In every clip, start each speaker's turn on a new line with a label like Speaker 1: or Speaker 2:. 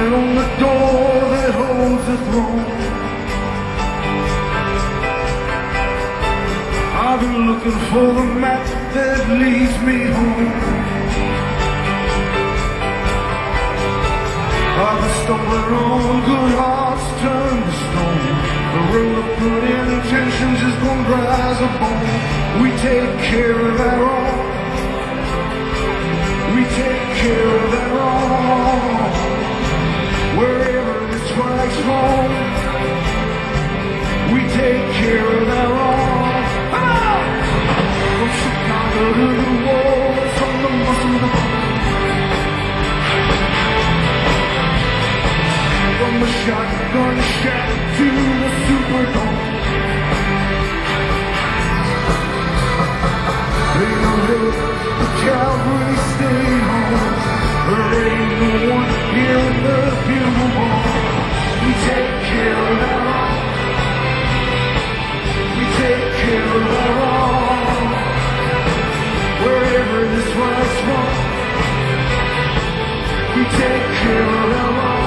Speaker 1: knocking on the door that holds the throne. I've been looking for the map that leads me home. I've been stumbling on good hearts turned to stone. The road of good intentions is gonna rise a bone. We take care of that all. We take care of that all. Wherever the strikes fall, we take care of that all. From Chicago to the walls, from the muscle to the bone. From the shotgun shack to the Superdome. Ain't no help, the cavalry stay home. There ain't no one here in the funeral home. We take care of that all. We take care of that all. Wherever this right's wrong, we take care of that all.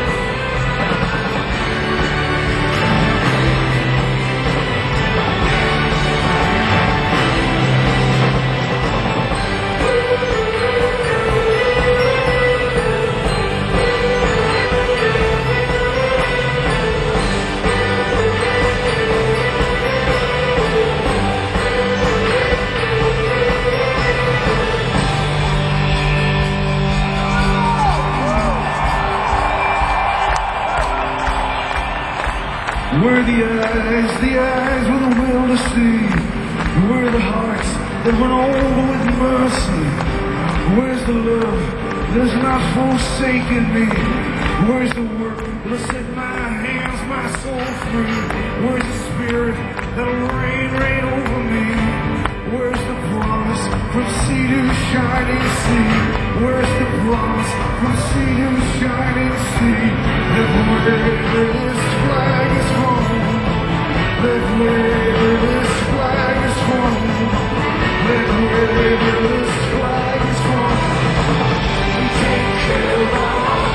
Speaker 1: We're the eyes with a will to see. We're the hearts that run over with mercy. Where's the love that's not forsaken me? Where's the work that'll set my hands, my soul free? Where's the spirit that'll rain over me? Where's the promise from sea to shining sea? Where's the promise from sea to shining sea? That wherever this flag is flown, that wherever this flag is flown, that wherever this flag is flown, we take care of all.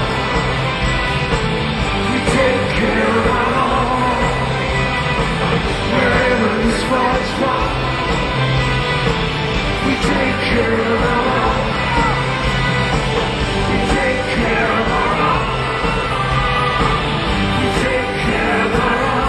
Speaker 1: We take care of all. Wherever this flag is flown, we take care of all. We take care of all. We take care of all.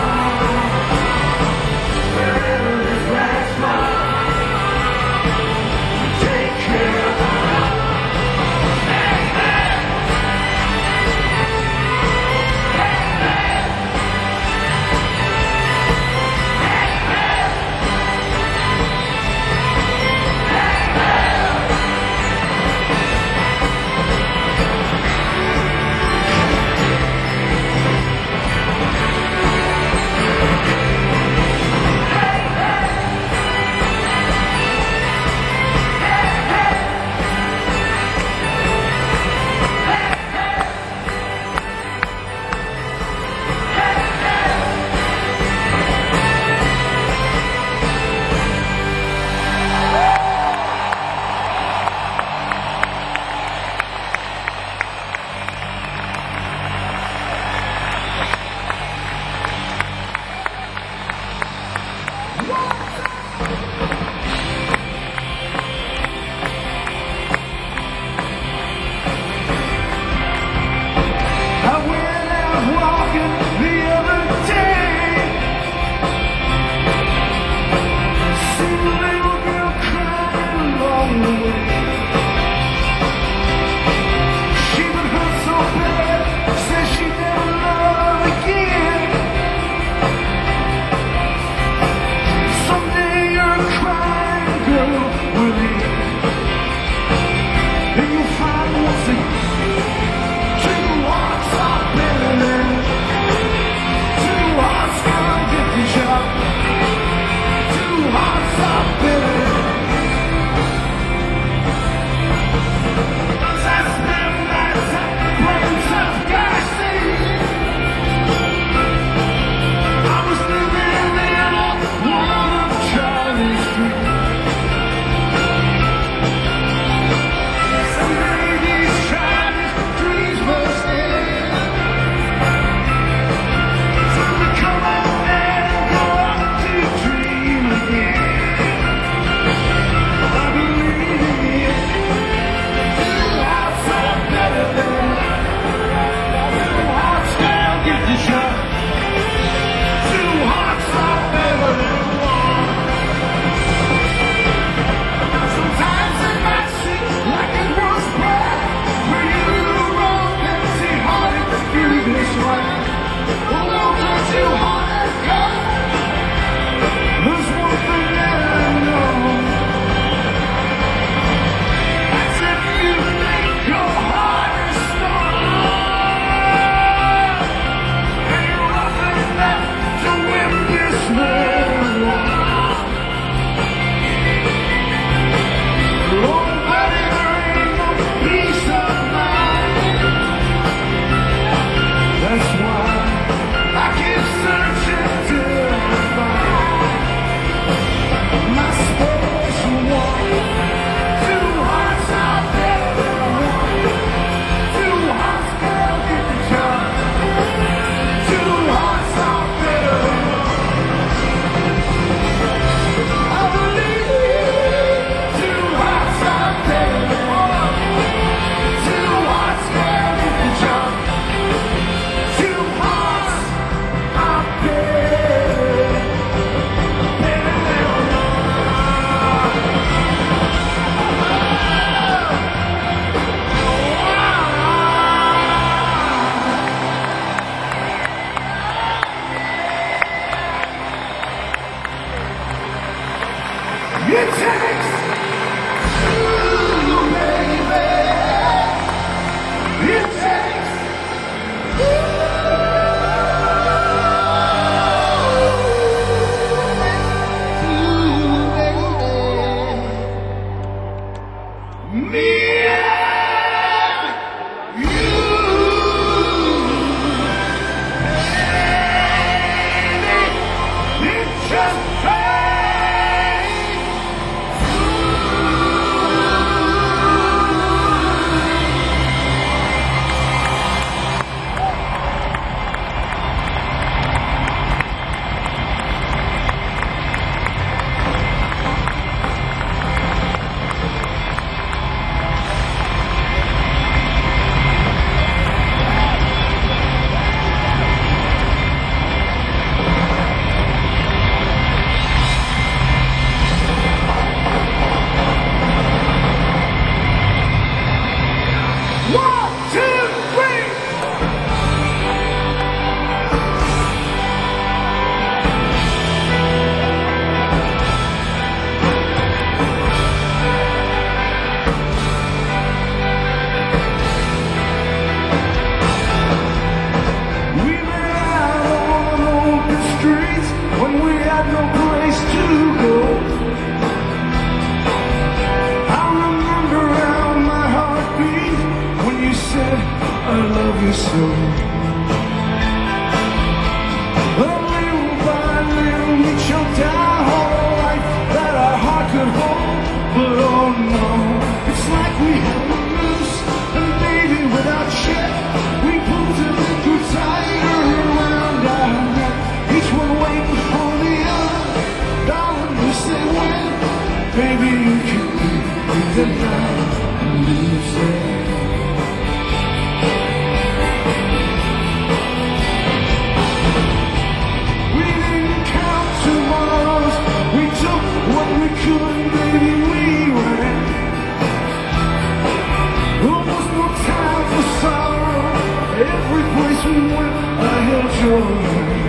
Speaker 1: would.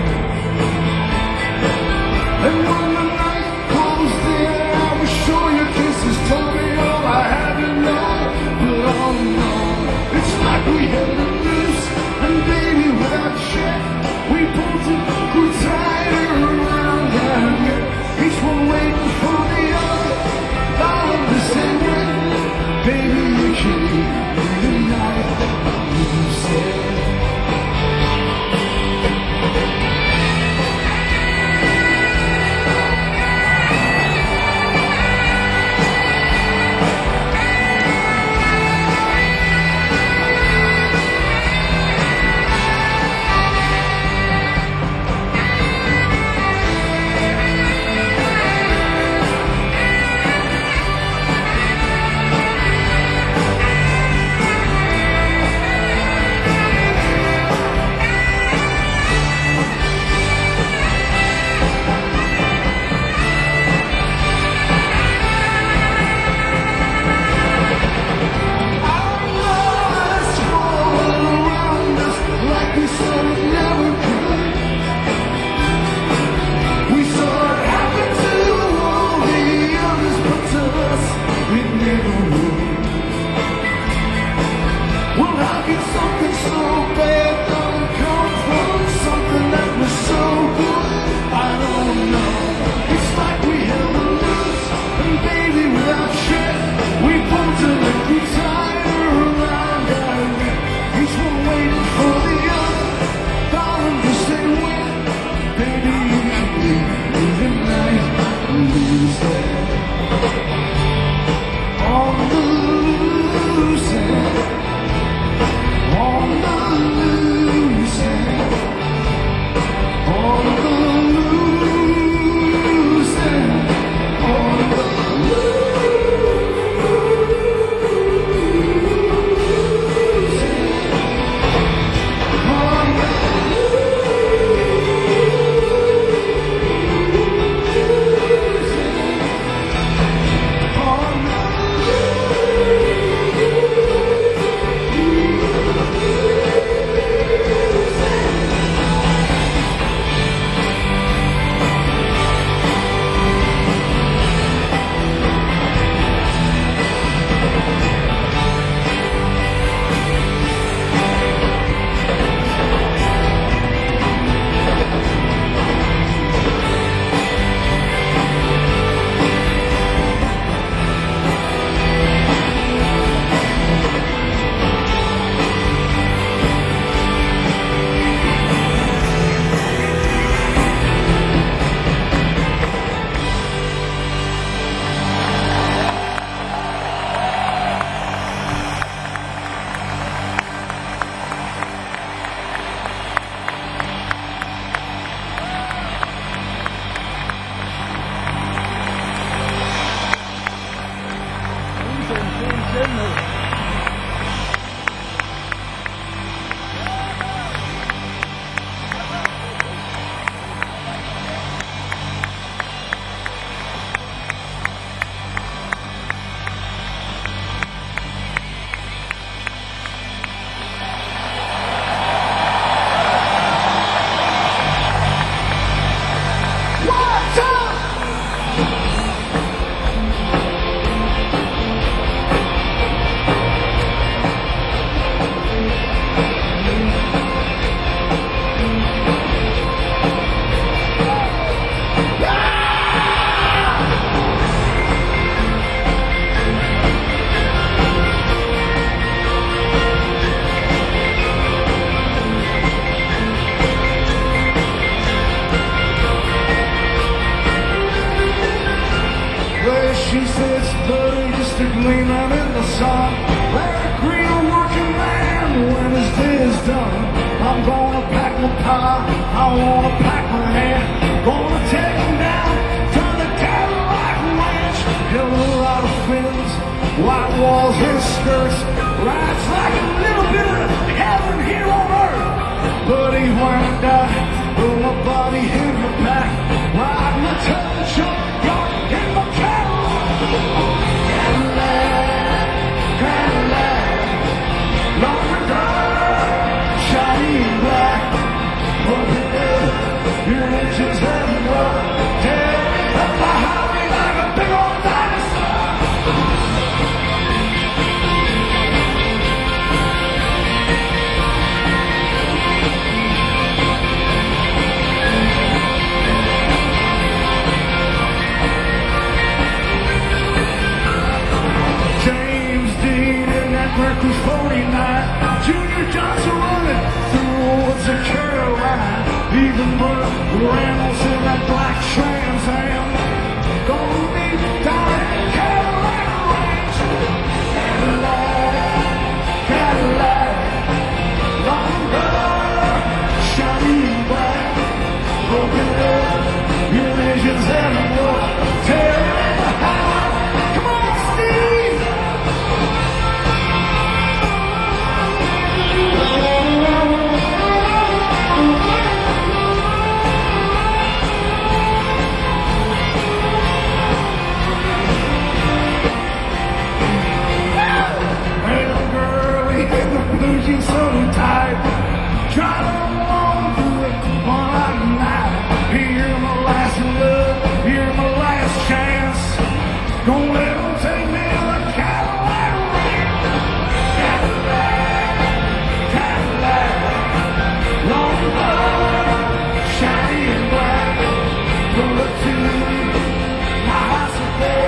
Speaker 1: And when the night closed in, I was sure your kisses told me all I had to know. But oh no, it's like we held a noose, and baby, without check, we pulled it, grew tighter around and each one waiting for the other. All of the same way, baby, you came in the night, you said. She says, buddy, just a gleaming in the sun. Let a green working man when his day is done. I'm gonna pack my pie, I wanna pack my hand. Gonna take him down to the Cadillac Ranch. Hell, a lot of fins, white walls, his skirts. Rides like a little bit of heaven here on earth. Buddy, when I die, throw my body in the back. Ride my turn truck, yard in my Cadillac. Cadillac, Cadillac, long and dark, shiny black. engines heading west. Tearing up the highway like a big old dinosaur. James Dean in that Mercury 49. Junior Johnson running through the woods of Carolina. Even Burt Reynolds in that black Trans Am. Gonna be down in Carolina Ranch. Cadillac, Cadillac, long run, shiny and black. Open up, your engines heaven roll. Tearing the highway. Come on, Steve. Losing so tight, driving along through it one light night. Here's my last love, here's my last chance. Gonna let them take me to the Cadillac Ranch. Cadillac, Cadillac, long run, shiny and black. Gonna look to my house today.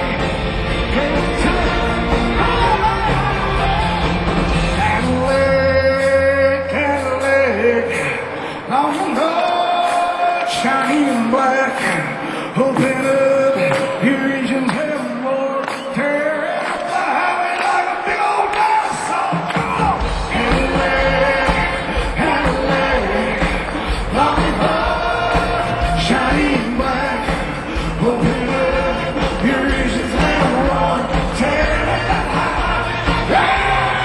Speaker 1: Shiny and black, open up, your engines heaven roar, tear up the highway like a big old dinosaur. Come on, Cadillac, Cadillac, long run, shiny and black, open up, your engines heaven roar, tear up the highway.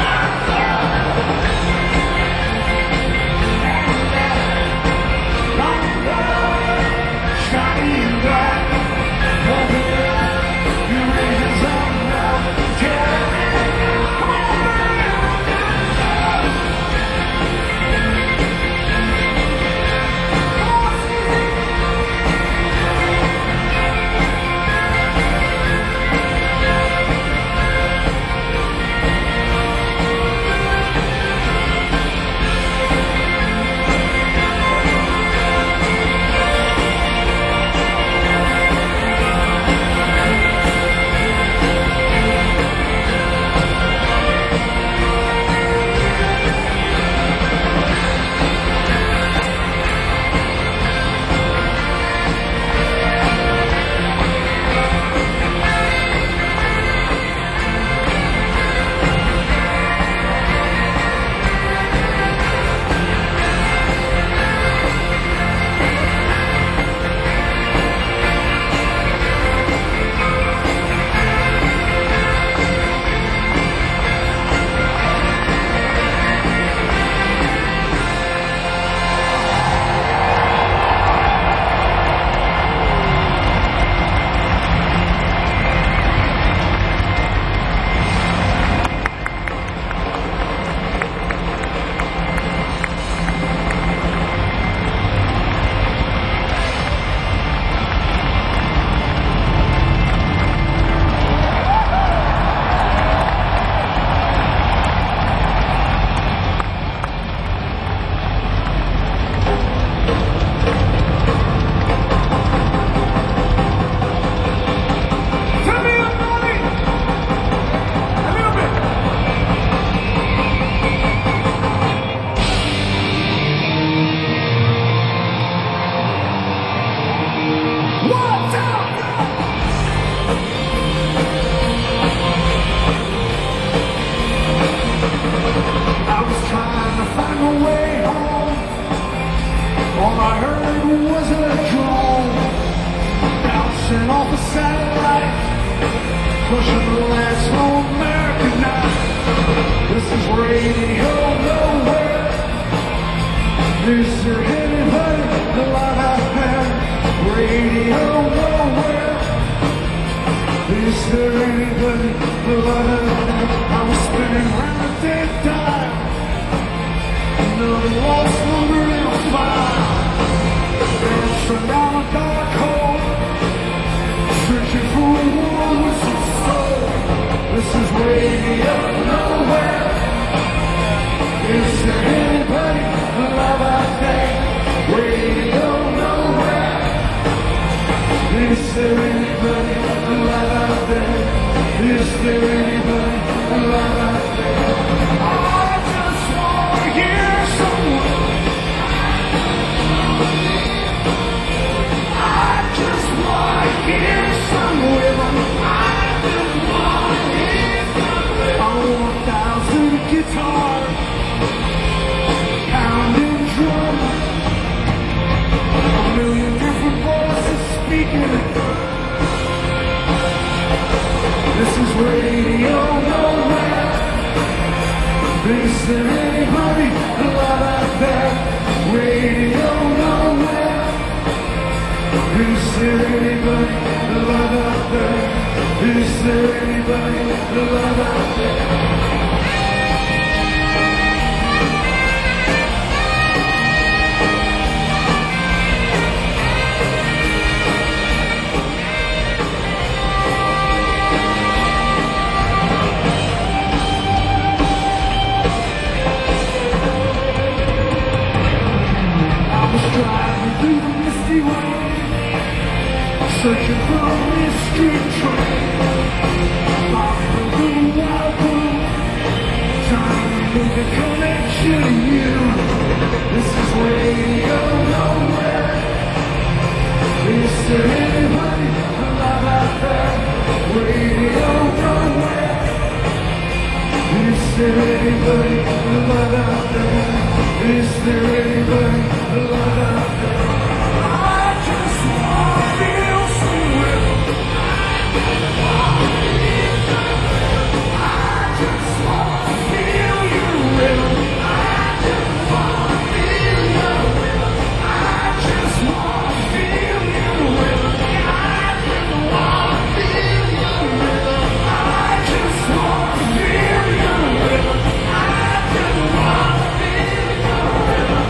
Speaker 2: pushing the last on American night. This is radio nowhere. Mr. Heavy Buddy, the life I have. Radio nowhere. Mr. Anybody, the life I have. I was spinning round the dead dial. Another lost number in a file. Dancing down
Speaker 1: Is there anybody alive out there? Is there anybody alive out there? I just want to hear someone. I just want to hear some rhythm. I just want to hear some rhythm. 1,000 guitars pounding drums. 1,000,000 different voices speaking. This is radio nowhere. Is there anybody alive out there? Radio nowhere. Is there anybody alive out there? Is there anybody alive out there? Driving through the misty rain, searching for a mystery train. Following through the wild world, trying to make a connection to you. This is radio nowhere. Is there anybody alive out there? Radio nowhere. Is there anybody alive out there? Is there anybody alive out there? I just want to feel some rhythm. I just want to feel your rhythm. I just want to feel your rhythm. I just want to feel your rhythm. I just want to feel your rhythm. I just want to feel your rhythm. I just want to feel your rhythm.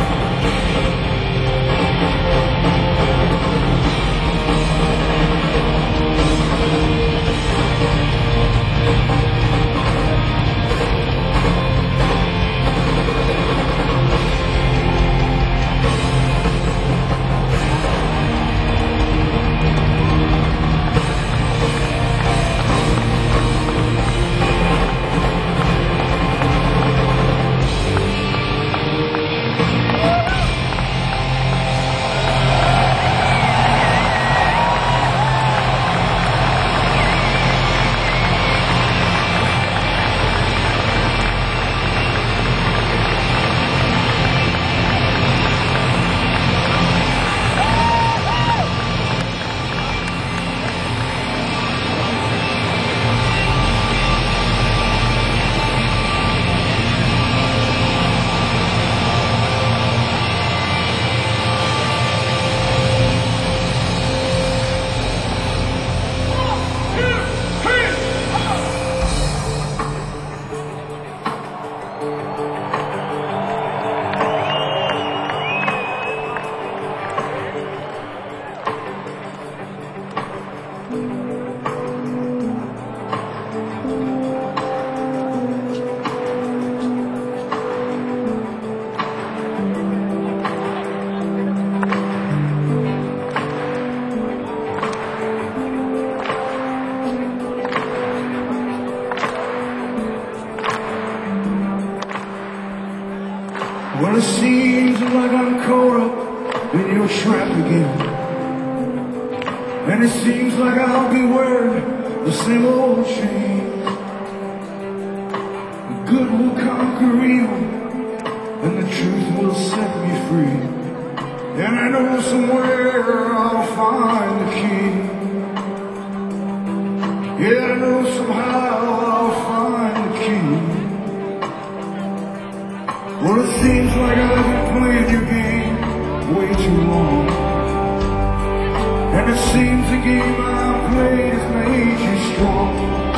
Speaker 1: Well, it seems like I'm caught up in your trap again. And it seems like I'll be wearing the same old chains. The good will conquer evil, and the truth will set me free. And I know somewhere I'll find the key. Yeah, I know somehow I'll find the key. Well, it seems like I've been playing your game way too long. And it seems the game I played has made you strong.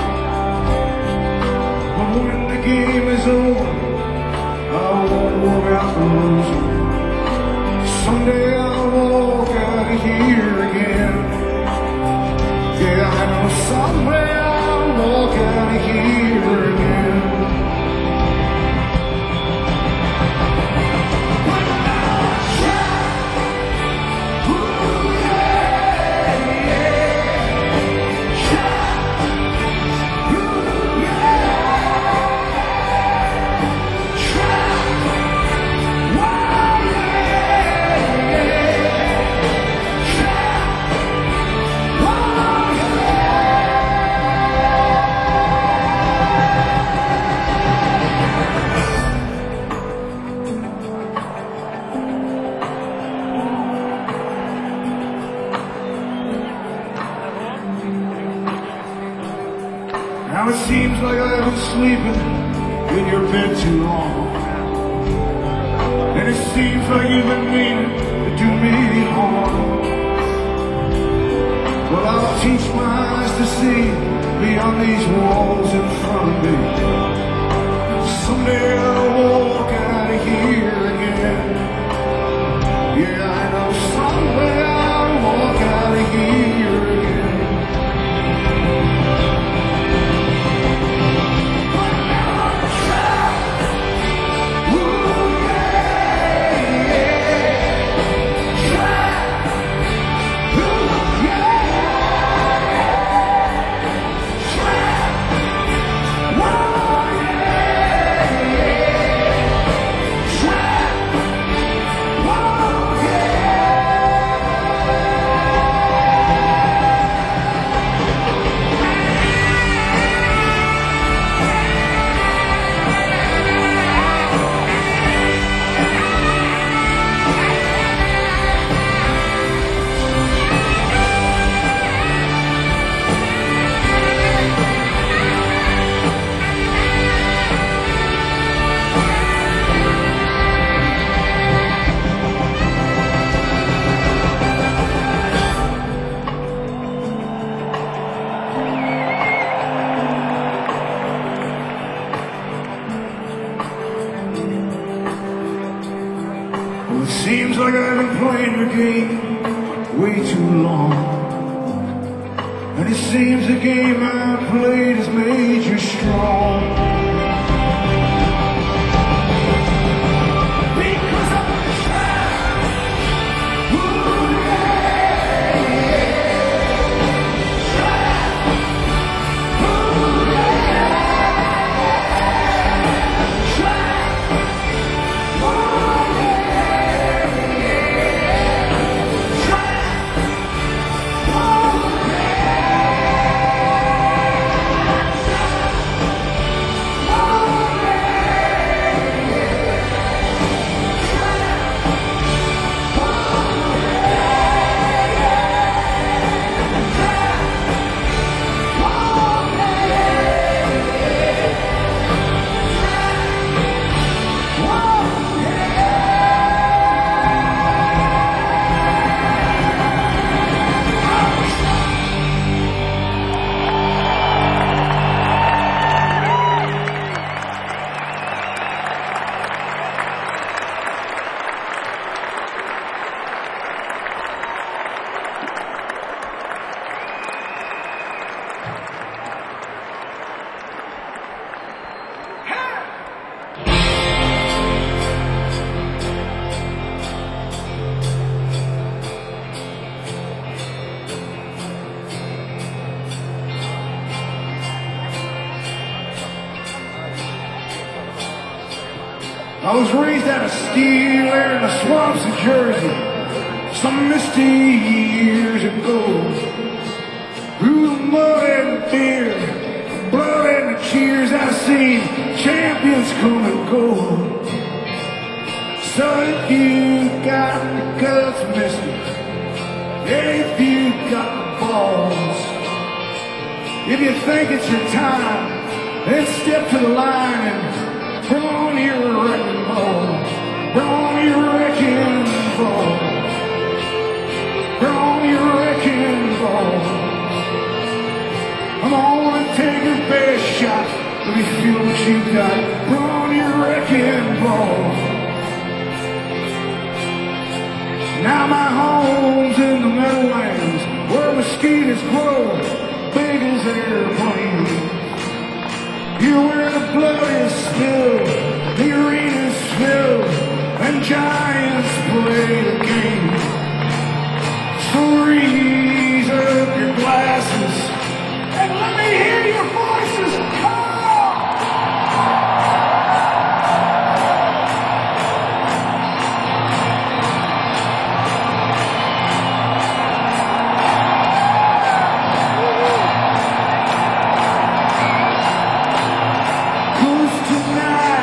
Speaker 1: But when the game is over, I won't work out the losing. Someday I'll walk out of here again. Yeah, I know someday I'll walk out of here again. Yeah. Now it seems like I've been sleeping in your bed too long. And it seems like you've been meaning to do me harm. Well, I'll teach my eyes to see beyond these walls in front of me. Someday I'll walk out of here again. Yeah, I know someday I'll walk out of here again. But now I'm trapped. Ooh, yeah, yeah. Trapped. Ooh, yeah. Trapped. Whoa, yeah, yeah. Trapped. Whoa, yeah. Well, it seems like I've been playing your game way too long. And it seems the game I played has made you strong. Because I'm a child. Ooh, yeah, yeah. Child. Ooh, yeah. Child. Ooh, yeah, yeah. Child. Ooh, I was raised out of steel there in the swamps of Jersey some misty years ago. Through the mud and fear, blood and the cheers, I've seen champions come and go. So if you got the guts, mister, if you got the balls, if you think it's your time, then step to the line and bring on your wrecking ball. Bring on your wrecking ball. Bring on your wrecking ball. Come on and take your best shot. Let me feel what you got. Bring on your wrecking ball. Now my home's in the Meadowlands, where mosquitoes grow big as airplanes. Here where the blood is spilled, the arena's filled, and giants play the game. So raise up your glasses and let me hear your voices. Come on! Tonight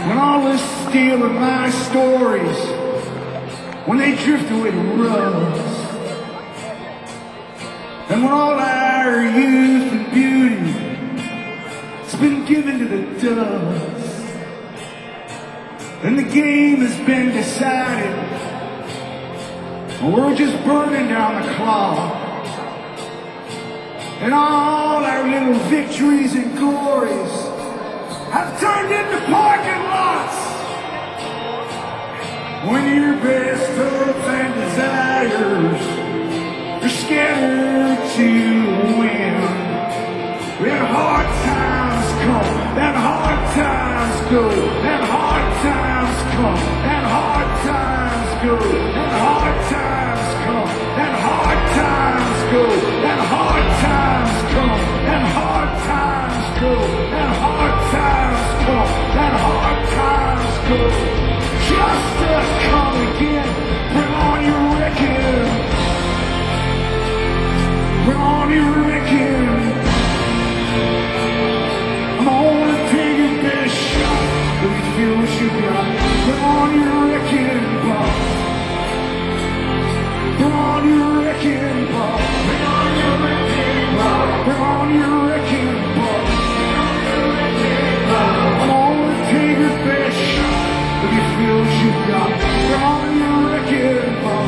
Speaker 1: when all is still in my stories, when they drift away to rust, and when all our youth and beauty has been given to the dust, and the game has been decided, and we're just burning down the clock, and all our little victories and glories have turned into parking lots. When your best hopes and desires are scattered to the wind, when hard times come, then hard times go, then hard times come, then hard times go, then hard times come, then hard times go, then hard times come, then hard times go, then hard times come, then hard times go. Just to come again, bring on your wrecking, bring on your wrecking. I'm only taking this shot, let me feel what you got. Bring on your wrecking ball, bring on your wrecking ball, bring on your wrecking ball, bring on your wrecking ball. I'm only taking this shot, let me feel what you got. Bring on your wrecking ball.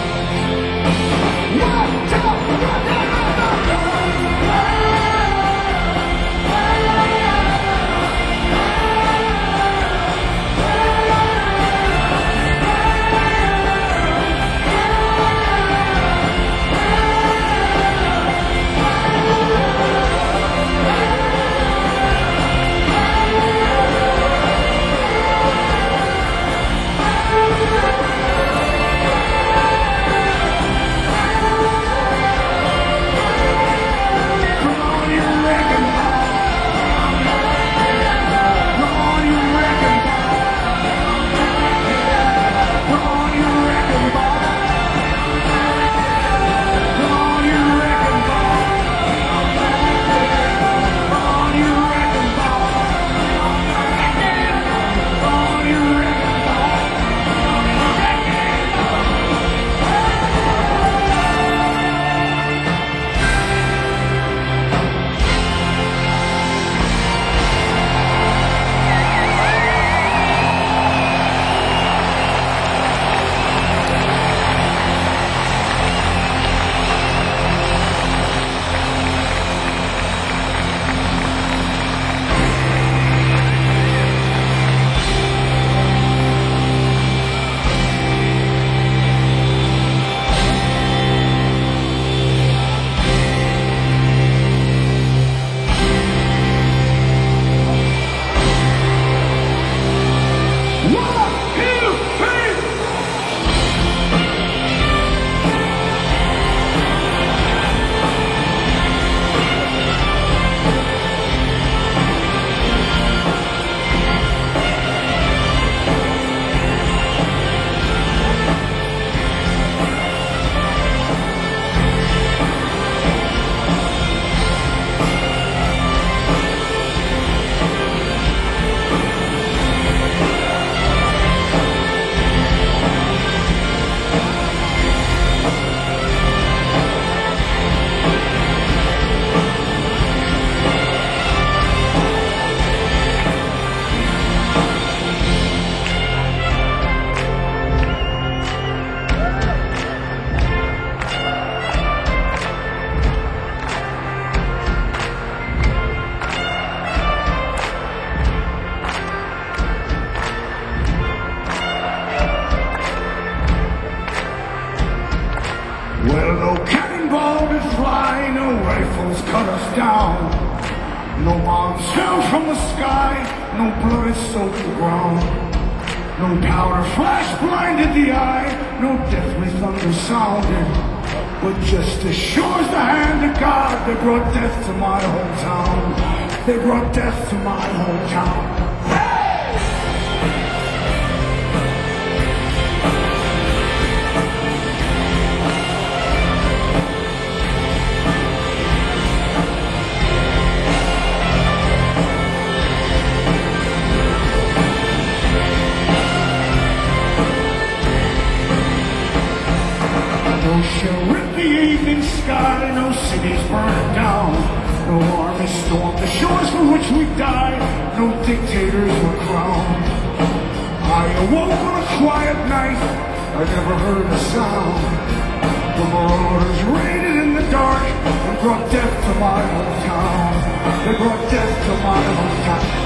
Speaker 1: Well, no cannonball did fly, no rifles cut us down. No bombs fell from the sky, no blood had soaked the ground. No powder flash blinded the eye, no deathly thunder sounded. But just as sure as the hand of God, they brought death to my hometown. They brought death to my hometown. sky, no cities burned down, no armies stormed the shores for which we died, no dictators were crowned. I awoke on a quiet night, I never heard a sound. The marauders raided in the dark and brought death to my hometown. They brought death to my hometown.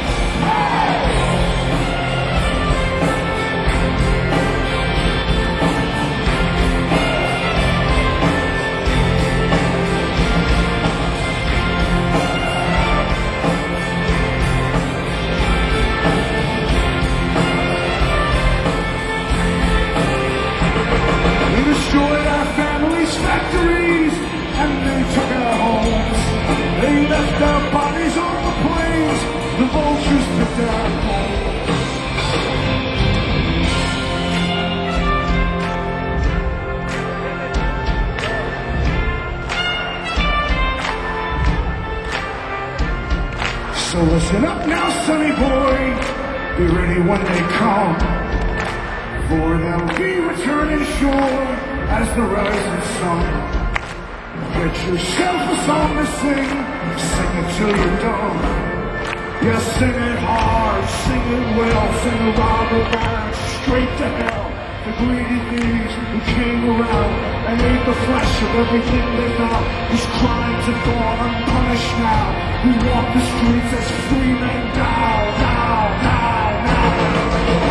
Speaker 1: Destroyed our families' factories and they took our homes. They left our bodies on the plains. The vultures picked our homes. So listen up now, sonny boy. Be ready when they come. For they'll be returning shore as the rising sun. Get yourself a song to sing, sing it till you're done. Yeah, sing it hard, sing it well, sing a robber baron straight to hell. The greedy thieves who came around and ate the flesh of everything they found, whose crimes have gone unpunished now, who walk the streets as free men now, now, now, now.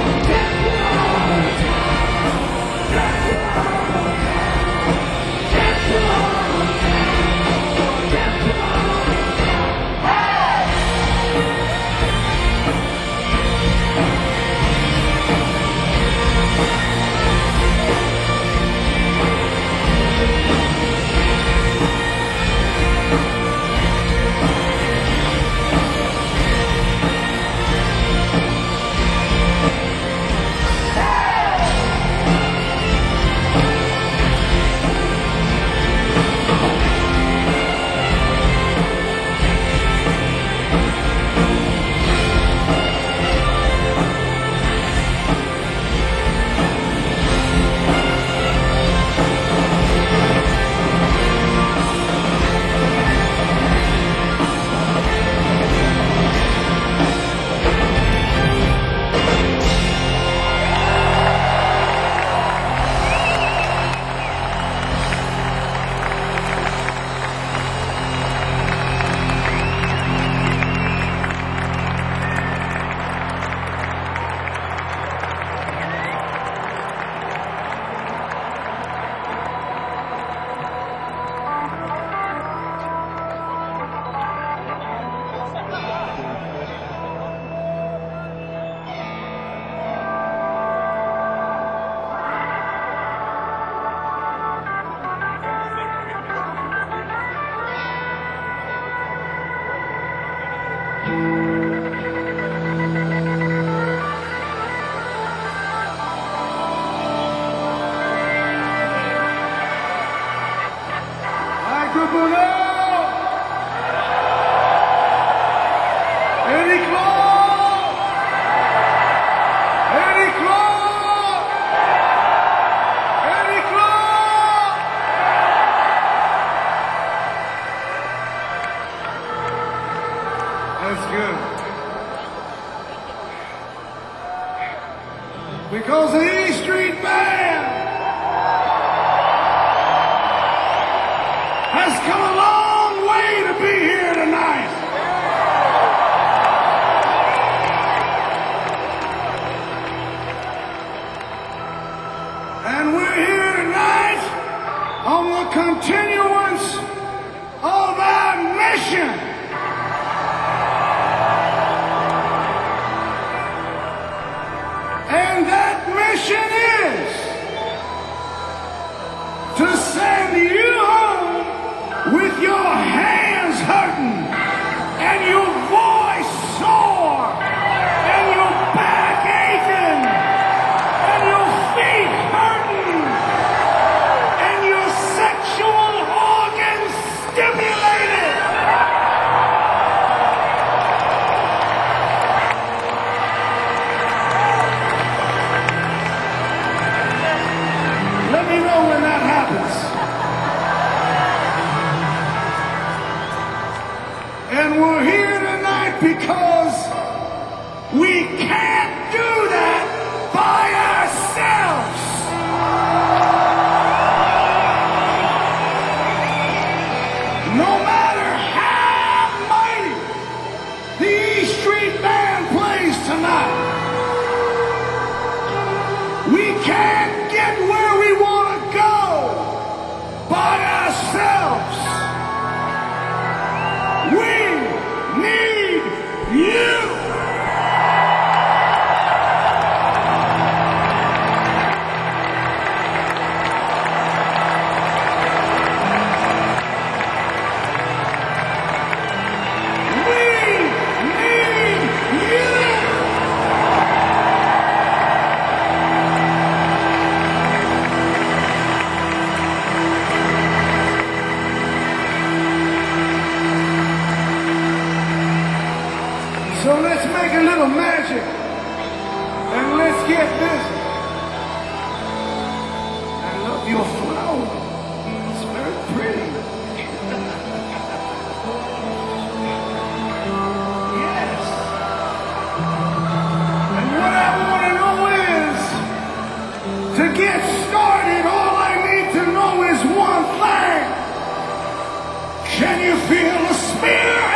Speaker 1: That's good. Because the E Street Band has come a long way to be here tonight. And we're here tonight on the continuance of our mission. And that mission is to send you home with your hands hurting and your voice sore and your back aching and your feet hurting and your sexual organs stimulated. can't do that by ourselves. No matter how mighty the E Street Band plays tonight, we can't get where we want to go by ourselves. We need you. So let's make a little magic and let's get busy. I love your flower. It's very pretty. Yes. And what I want to know is, to get started, all I need to know is one thing. Can you feel the spirit?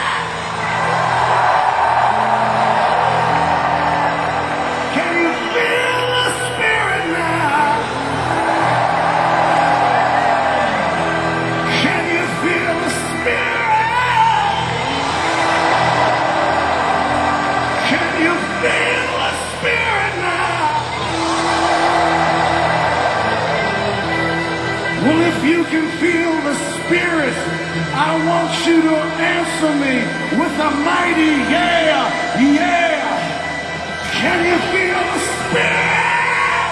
Speaker 1: Well, if you can feel the spirit, I want you to answer me with a mighty yeah, yeah. Can you feel the spirit?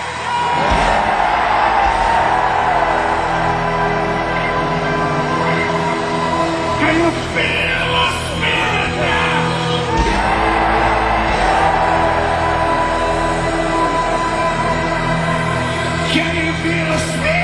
Speaker 1: Can you feel the spirit now? Can you feel the spirit?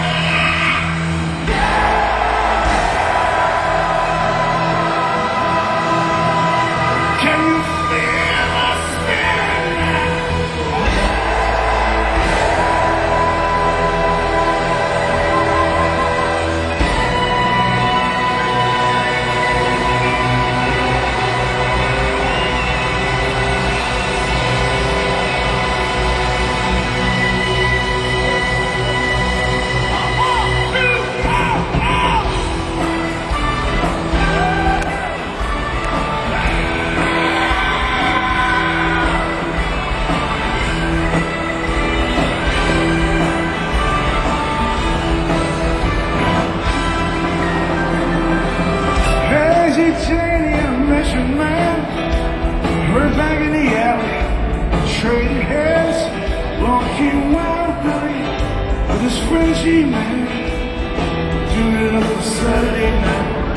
Speaker 1: Mission man, we're back in the alley, trading heads, walking wildly with this Frenchy man, doing it up for Saturday night.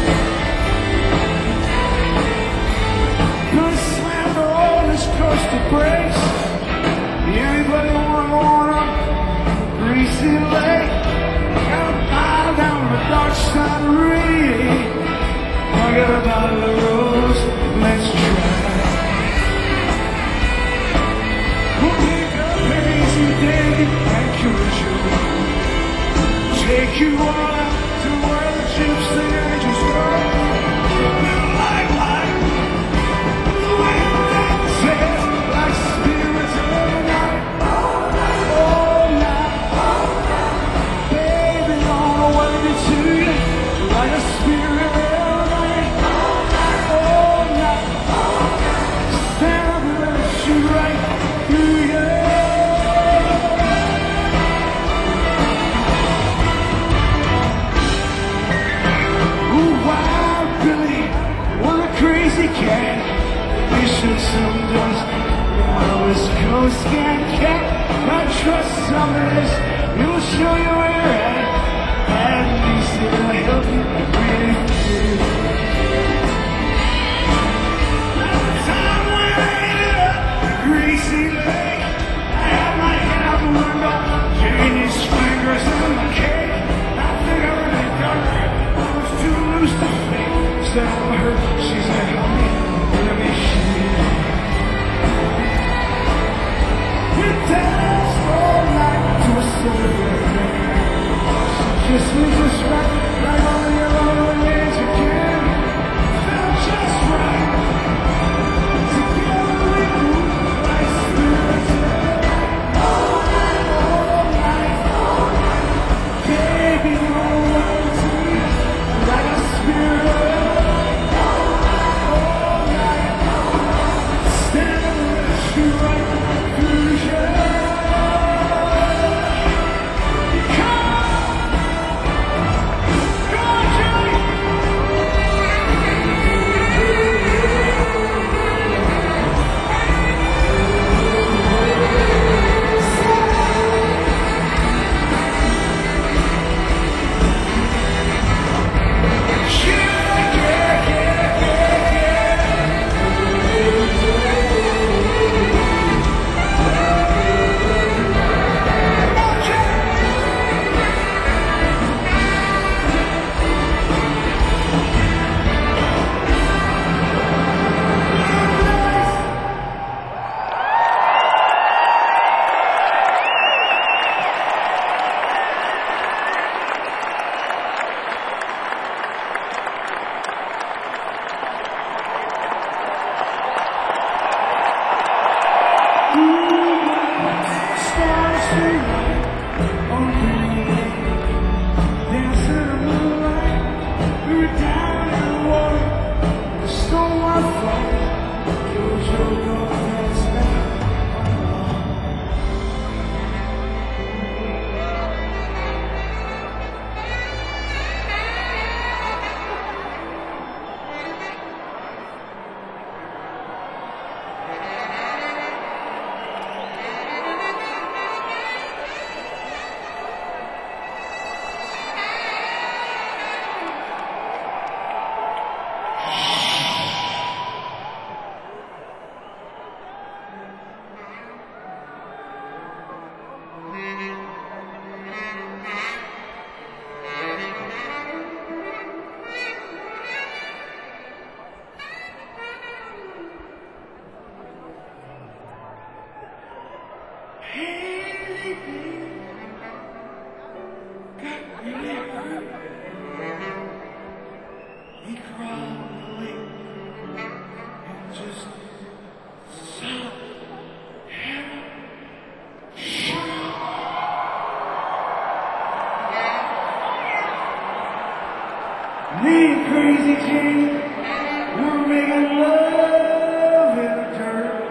Speaker 1: Gonna slam the all this coaster brakes. Anybody wanna warm up Greasy Lake? Gotta pile down the dark side of radiate. I got a bottle of rose, let's try. We'll pick up Hazy Day and Curature. Take you all out to where the gypsy angels go. Like the wind that says, like spirits of the night. All night, baby, on the way to you, like a spirit. Some dust, I was Coast Cat. I trust some of this, it'll show you where you're at. At least it'll help you breathe. At the time when I ended up the Greasy Lake, I had my head out the window, Janie's fingers in my cake. I think I really done it. I was too loose to fake. Said I her, she said, honey, let me shit. just was just right, like all the other ways again. Felt just right. Together we move like spirits. All night, baby, all night to you, like a spirit. All night, stand with you right through the shadows. Me and Crazy Jane, we're making love in the dirt.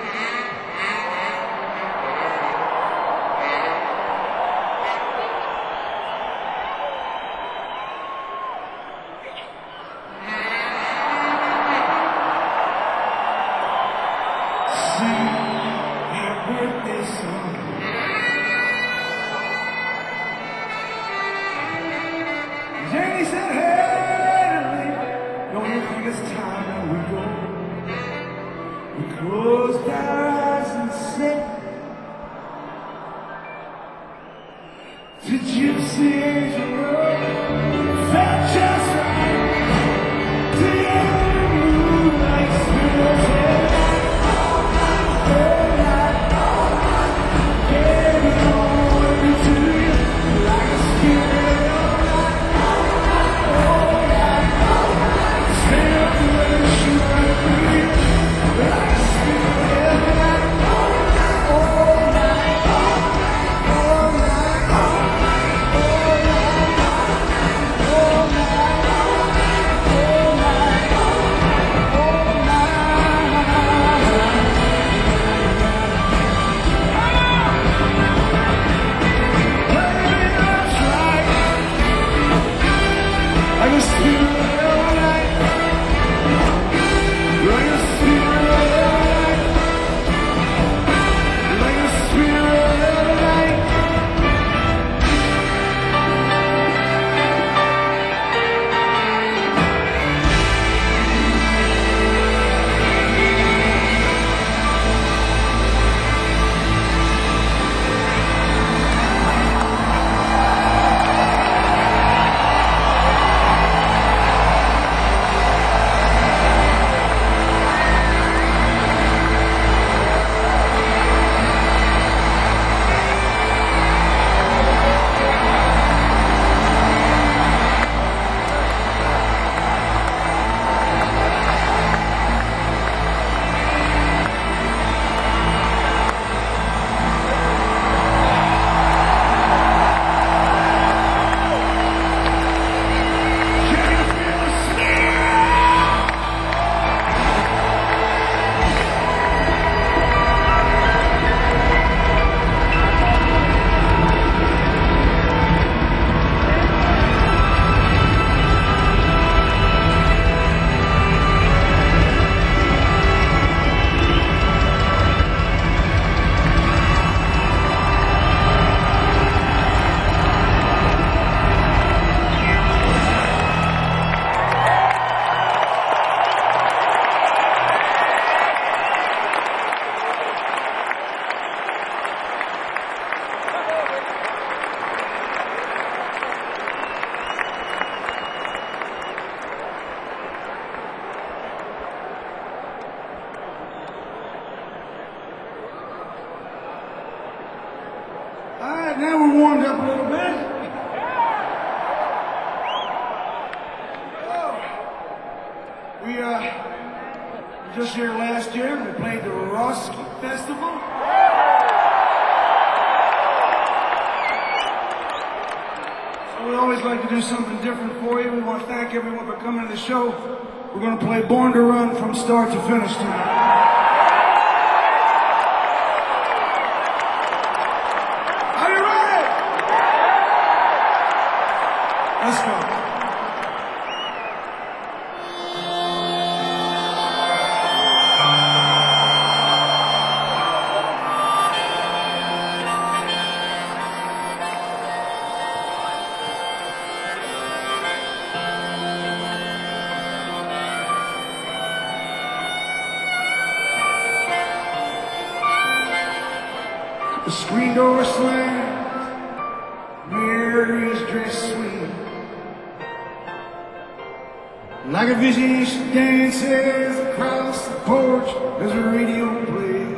Speaker 1: Sing our birthday song. Janie said, hey, don't you think it's time that we go? We closed our eyes and said to Gypsy Angel Road. Felt just right. Together we move like spirits. All night, carry on into you like a spirit. Stand up and let it shoot right through you like a spirit. now we're warmed up a little bit. We were just here last year. We played the Roskilde Festival. So we always like to do something different for you. We want to thank everyone for coming to the show. We're going to play Born to Run from start to finish tonight. Let's go. The screen door slams, Mary's dress sweet. Like a vision, she dances across the porch as the radio plays.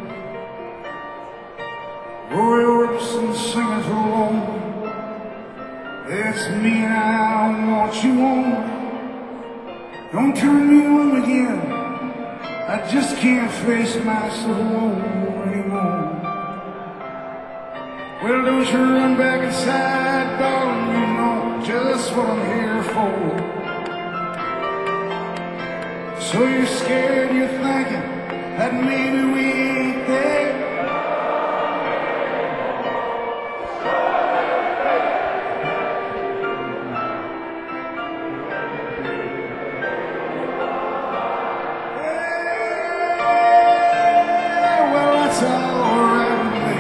Speaker 1: Roy Orbison singing for alone. It's me and I want you on. Don't turn me on again. I just can't face myself alone anymore. Well, don't you run back inside, darling. You know just what I'm here for. So you're scared, you're thinking that maybe we ain't there. Yeah, well, that's all right with me.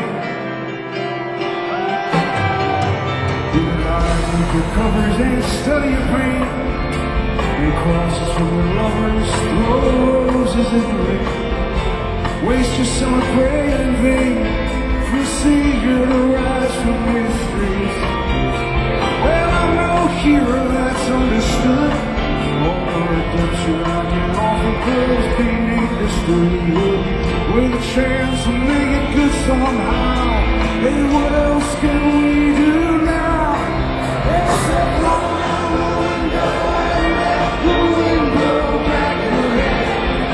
Speaker 1: You lie with your covers and study your pain. Crosses from the lovers, roses in the rain. Waste your summer prayer in vain for a Savior to rise from mysteries. Well, I'm no hero that's understood. All the redemption I get off of girls beneath the street. With a chance to make it good somehow. Hey, what else can we do now? Except roll down the window. The window back your head.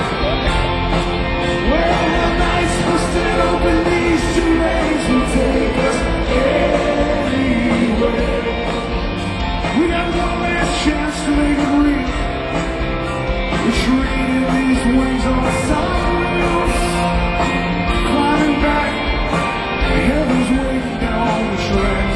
Speaker 1: Well, the night's busted open. These two lanes will take us anywhere. We got one last chance to make it real. We traded these wings on silence, climbing back. Heaven's waiting down the tracks.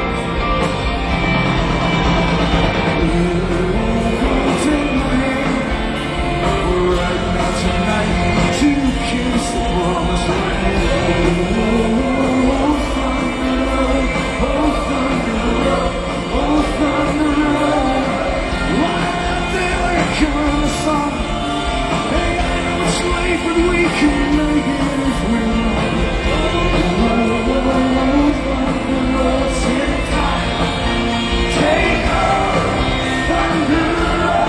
Speaker 1: Tonight, to kiss the promised land. Oh, thunder road, oh, thunder road, oh, thunder road. Right out there like coming the sun. Hey, I know it's late, but we can make it if we run. Oh, thunder road, sit tight, take her, thunder road.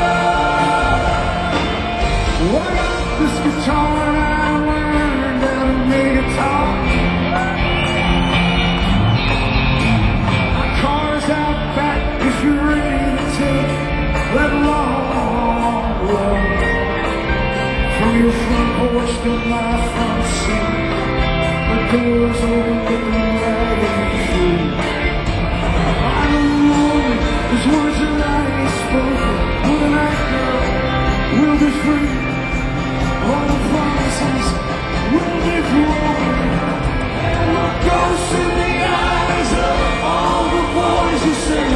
Speaker 1: I got this guitar and I learned how to make it talk. My car's out back if you're ready to take that long road. From your front porch to my front seat, the door's open but the light ain't free. I'm alone, there's words that I ain't spoken. With a night girl, we'll be free. All the promises will be broken. And look ghosts in the eyes of all the boys who say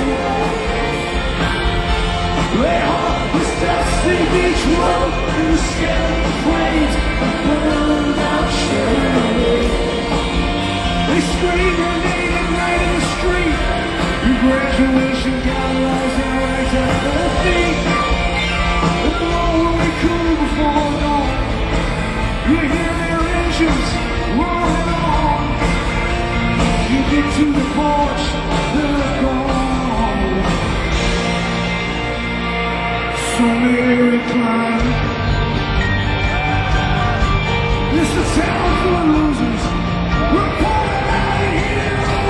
Speaker 1: they haunt this dusty beach road in the scary flames of burned out Chevrolet. They scream your name at night in the street. Your graduation gown lies in rags at their feet. And all will be cool before dawn. You hear their engines rolling on. You get to the porch, they're gone. So Mary Klein, it's the town full of losers. We're pouring out of here.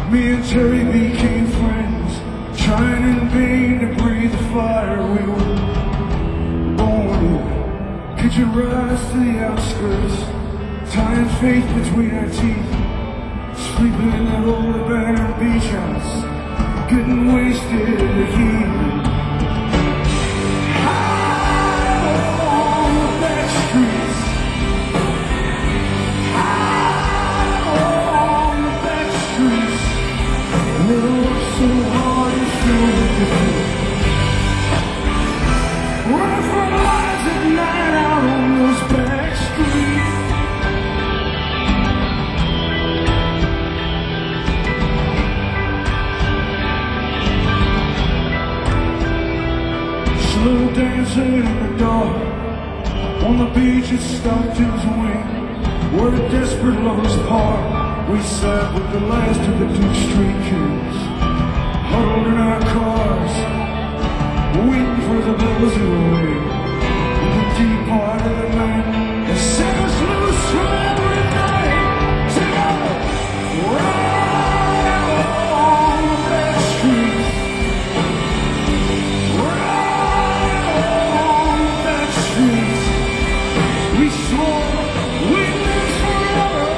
Speaker 1: Me and Terry became friends, trying in vain to breathe the fire we were born in. Could you rise to the outskirts, tying faith between our teeth, sleeping in that old abandoned beach house, getting wasted in the heat. Slow dancing in the dark on the beach at Stockton's Wing, where the desperate lovers part. We sat with the last of the Duke Street kids, huddled in our cars, waiting for the bells to ring. In the deep part of the night, they set us loose from every night. Together, right along the back streets. We swore we'd live forever.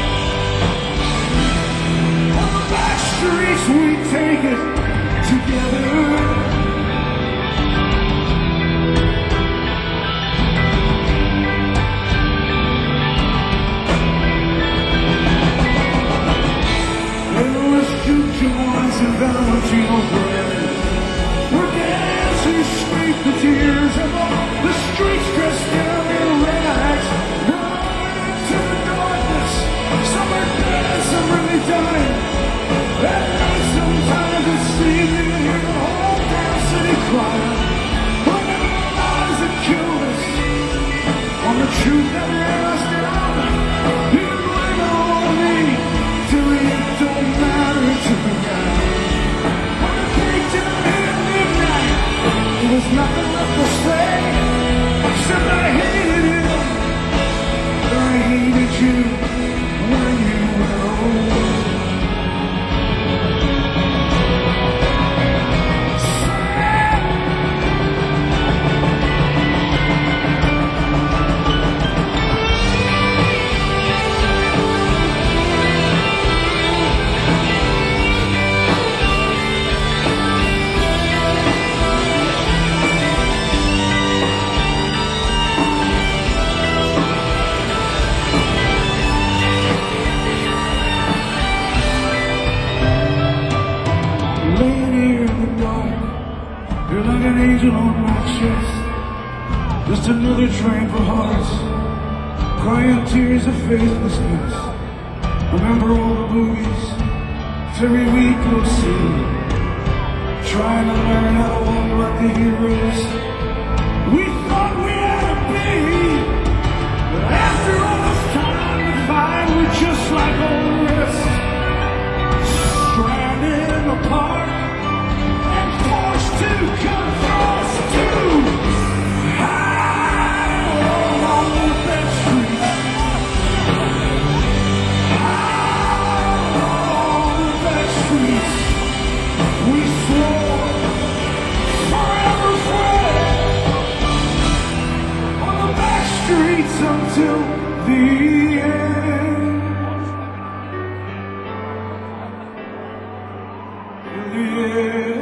Speaker 1: On the back streets we take it together. Endless juke joints and Valentino bread. We're dancing to scrape the tears of all the streets dressed down in rags. Run into the darkness. Some are dead, some really dying. At night sometimes it seems you can hear the whole damn city crying. Remember the lies that killed us, on the truth that ran us down. You blame it all on me, till it don't matter to me now. When it came to midnight, there was nothing left to say, except I hated it. I hated you when you were away. You're like an angel on my chest, just another train for hearts, crying tears of faithlessness. Remember all the movies, every week we'll see, trying to learn how to walk like the heroes we thought we had to be. But after all this time we find we're just like all the rest, stranded in the park, to confess to high on the back streets, high on the back streets. We swore forever friends on the back streets until the end. Till the end.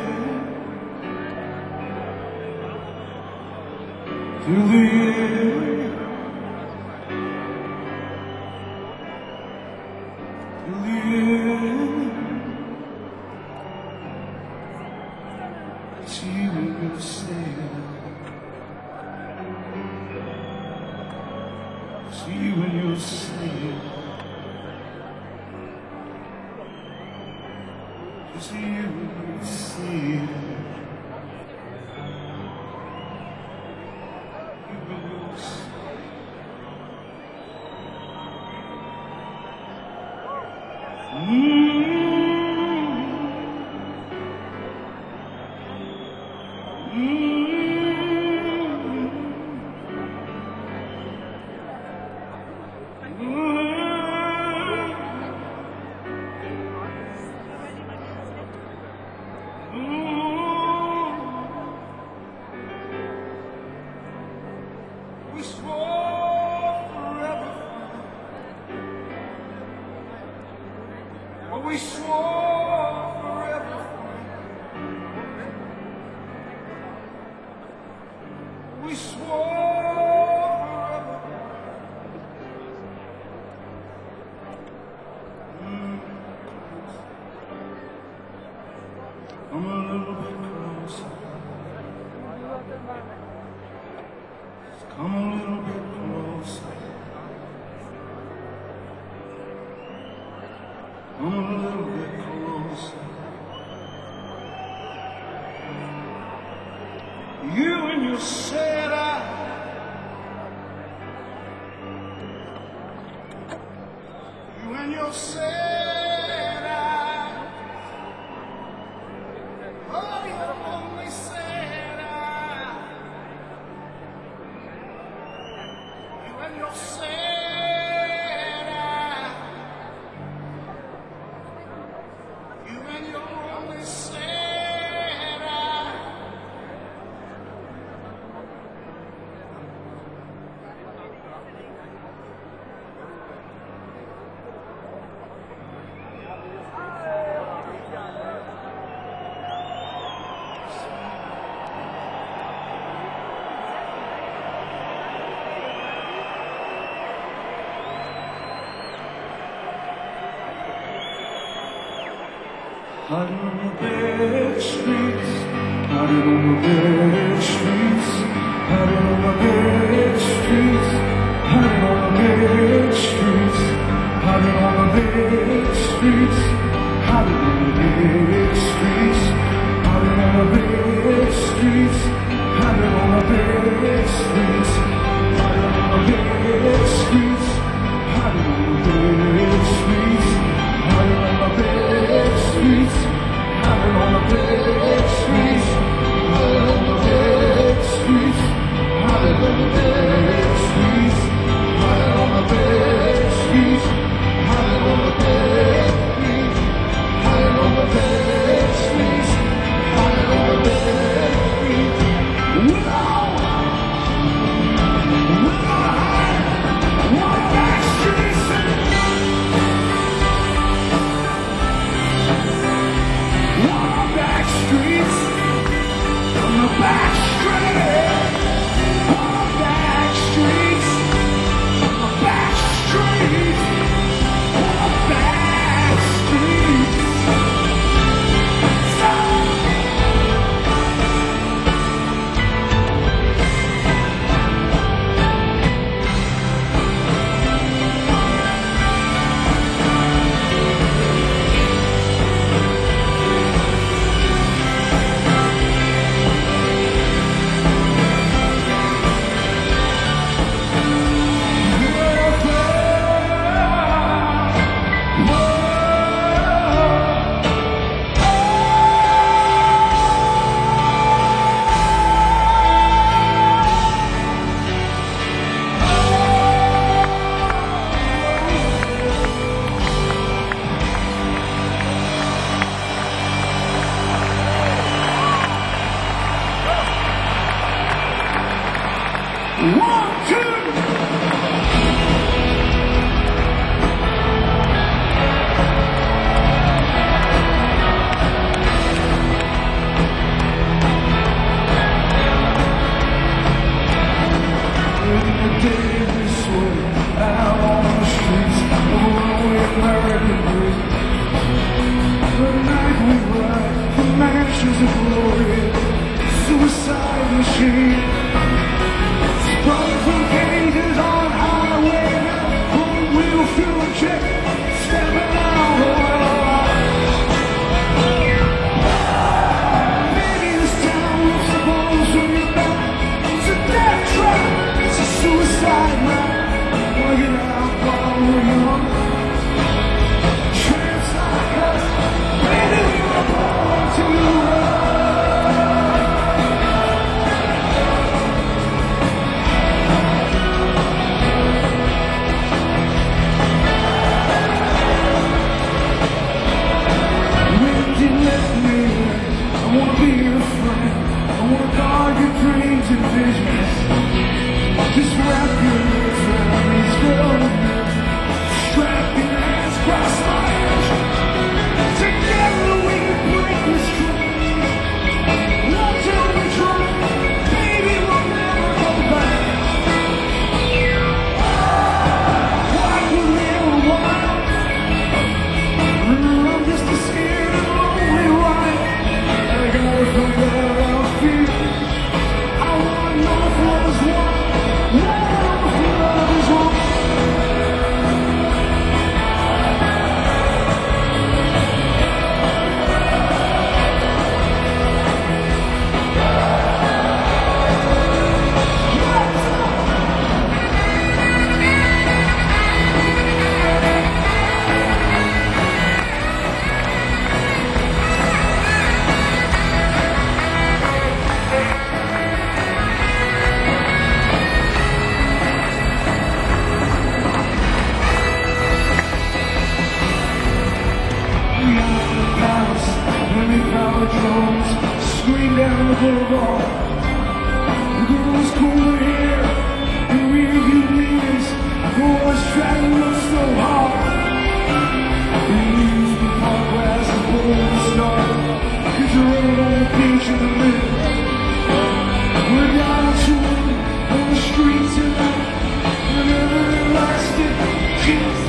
Speaker 1: Till the end, till the end. See you when you say it. See you when you say it. See you when you say it. We swore forever. We swore forever. I'm a little bit closer. Come a little bit closer. Come a little bit closer. You and your sad eye. You and your sad eye. Oh, your only sad eye. You and your sad eye. You and your only sad eye. Hiding on the back streets, hiding on the back streets, hiding on the back streets, hiding on the back streets, hiding on the back streets, hiding on the back streets, hiding on the back streets, hiding on the back streets, hiding on the back streets, hiding on the back streets, hiding on the back streets. Hiding on the back streets, hiding on the back streets, hiding on the back streets, hiding on the back streets, hiding on the back streets, hiding on the back streets, hiding on the back streets. We're gonna hide on the back streets. Back streets, on the back streets, on the back streets, on the back streets, on the back streets. Suicide machine, sprung from cages on highway, four-wheel fuel check, stepping out the wall. Maybe this town will suppose when you're back. It's a death trap, it's a suicide rap. Working out while we're young. Tramps like us, maybe we were born to run. down the boulevard. The girls comb her hair in rearview mirrors. I always try to look so hard. They use the park glass and pull the star. Cause you're right on the beach in the middle. We're down chewing on the streets tonight. An everlasting kiss.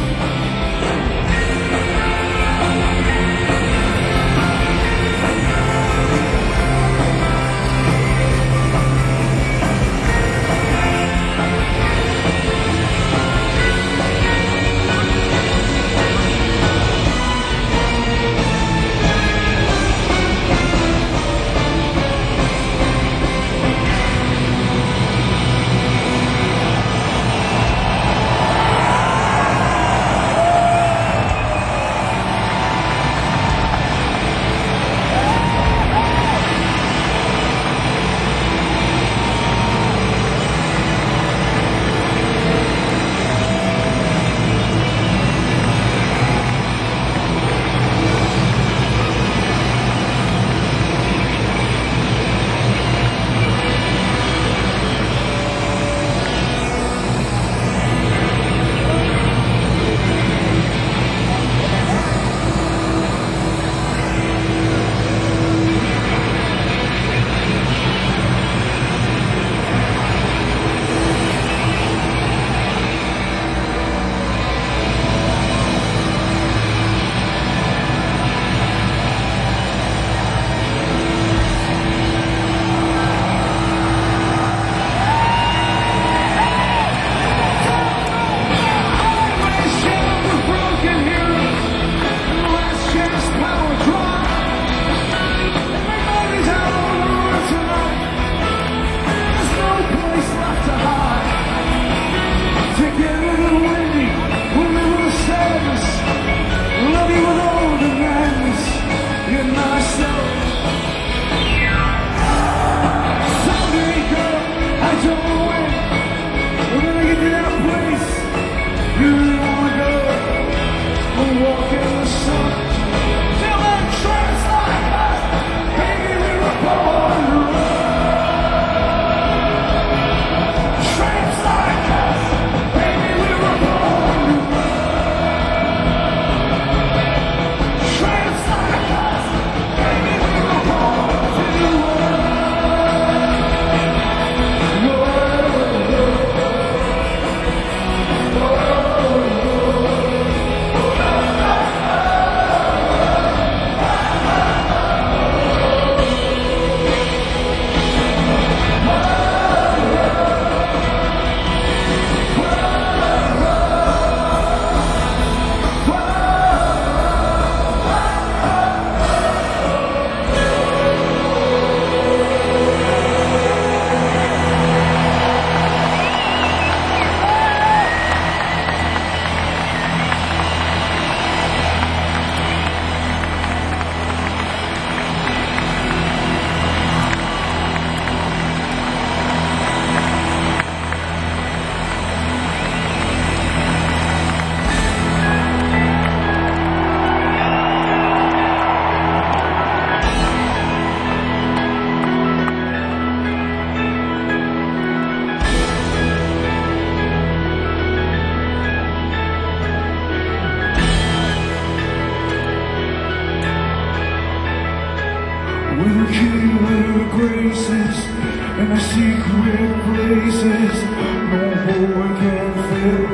Speaker 1: With killer graces and the secret places no boy can fill.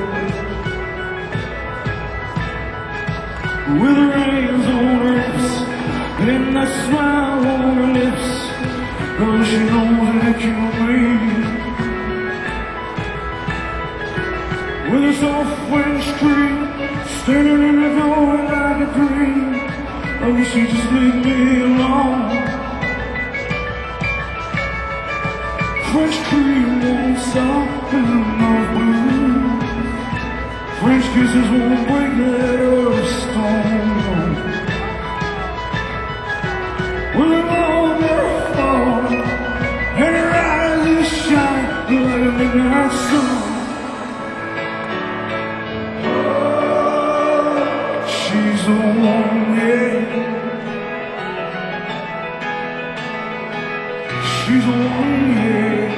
Speaker 1: With her hands on her hips and that smile on her lips, girl, she knows that you're me. With a soft French cream standing in the door like a dream, oh, she just leave me alone. French cream won't stop in my blue. French kisses won't break that earth stone. With her long hair fall and her eyes shine like a midnight sun. She's the one, yeah. she's the one, yeah.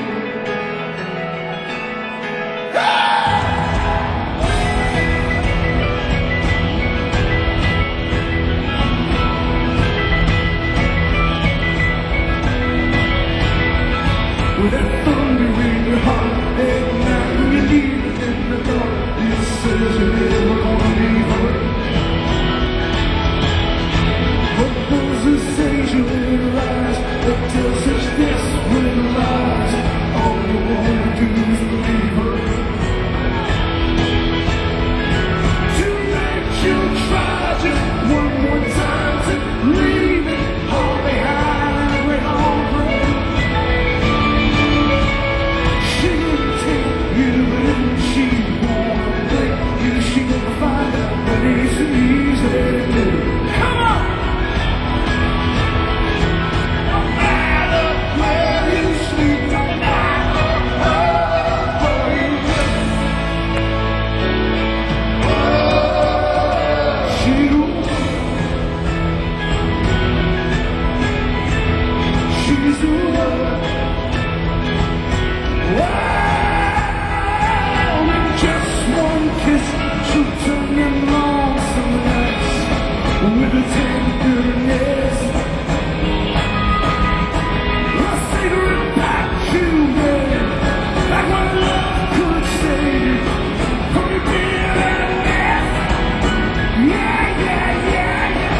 Speaker 1: With that thunder in your heart, at night when you leave it in the dark, it says you're never gonna leave her. But those who say you will rise, that tell such desperate lies, all you wanna do is believe her. Tonight you'll try just one more time to leave it all behind with all her. She will take you and she won't break you. She will find out that it's easy to do. Come on! No matter where you sleep, no matter where you go, she will. She's the one. Wow, with just one kiss, she'll turn your lonesome nights with a tenderness. A cigarette pack you made, like what love could save you from your bitterness. Yeah, yeah, yeah, yeah.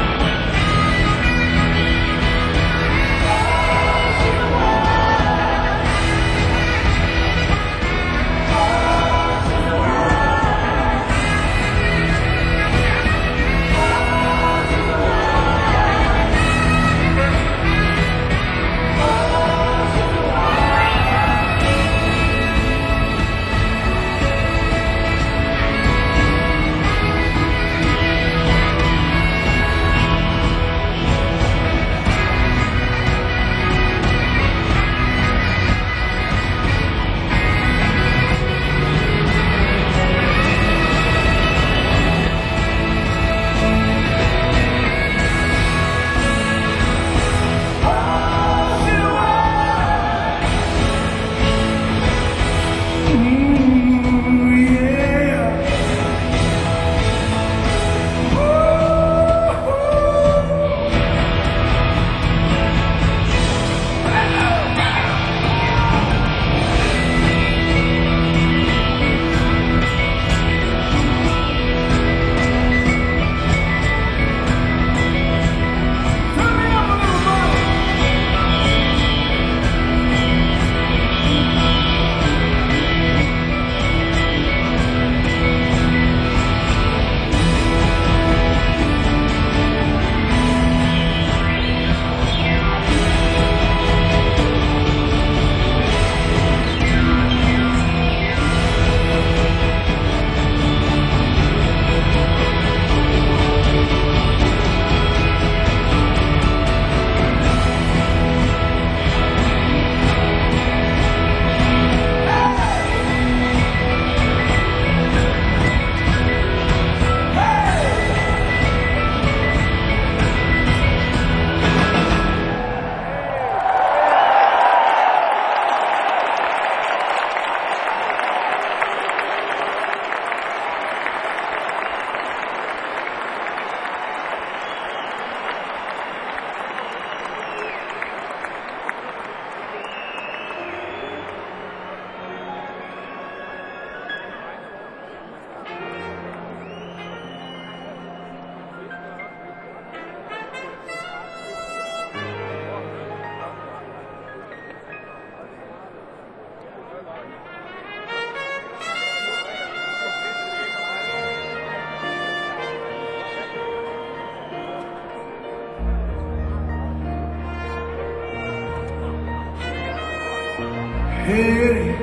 Speaker 1: Hey Eddie,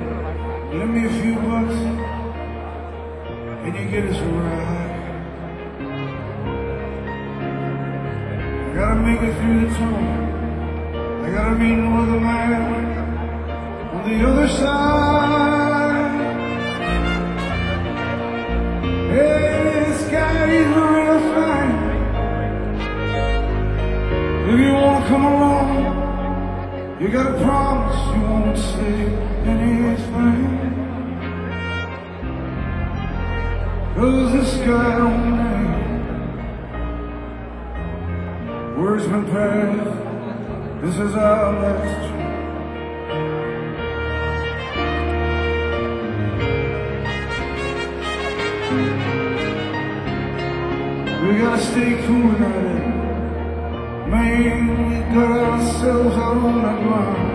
Speaker 1: lend me a few bucks. Can you get us a ride? I gotta make it through the tunnel. I gotta meet no other man on the other side. Hey, this guy, he's real fine. If you wanna come along, You gotta promise you won't say anything, 'cause this guy don't name. Words been passed, this is our last chance. We gotta stay cool tonight. Man, we got ourselves out on that line.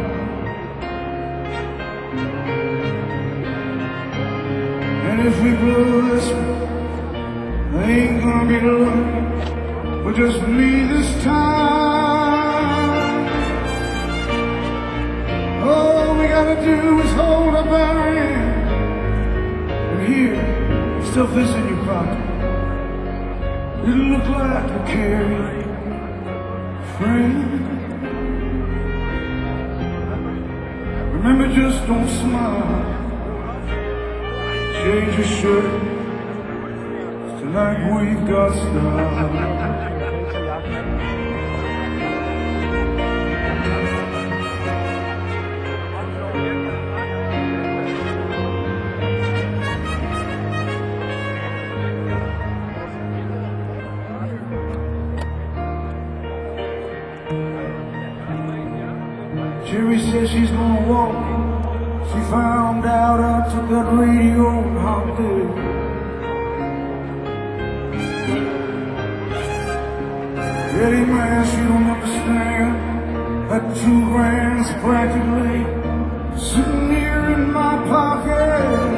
Speaker 1: And if we blow this one, there ain't gonna be love, but just me this time. All we gotta do is hold up our hand. And here, stuff this in your pocket. It'll look like a carry friend. Remember, just don't smile. Change your shirt. Tonight we've got style. Jerry says she's gonna walk. She found out I took that radio and hopped in. Eddie, man, she don't understand that $2 practically sitting here in my pocket.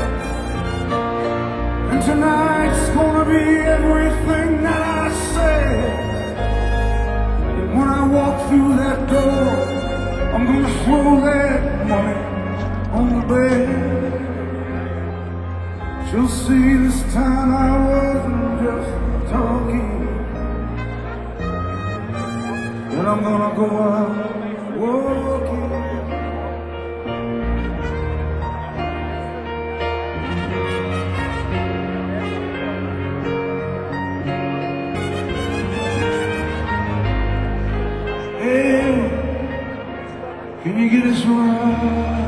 Speaker 1: And tonight's gonna be everything that I said. And when I walk through that door, I'm gonna throw that money on the bed. She'll see this time I wasn't just talking. And I'm gonna go out walking. Hey, can you get us right?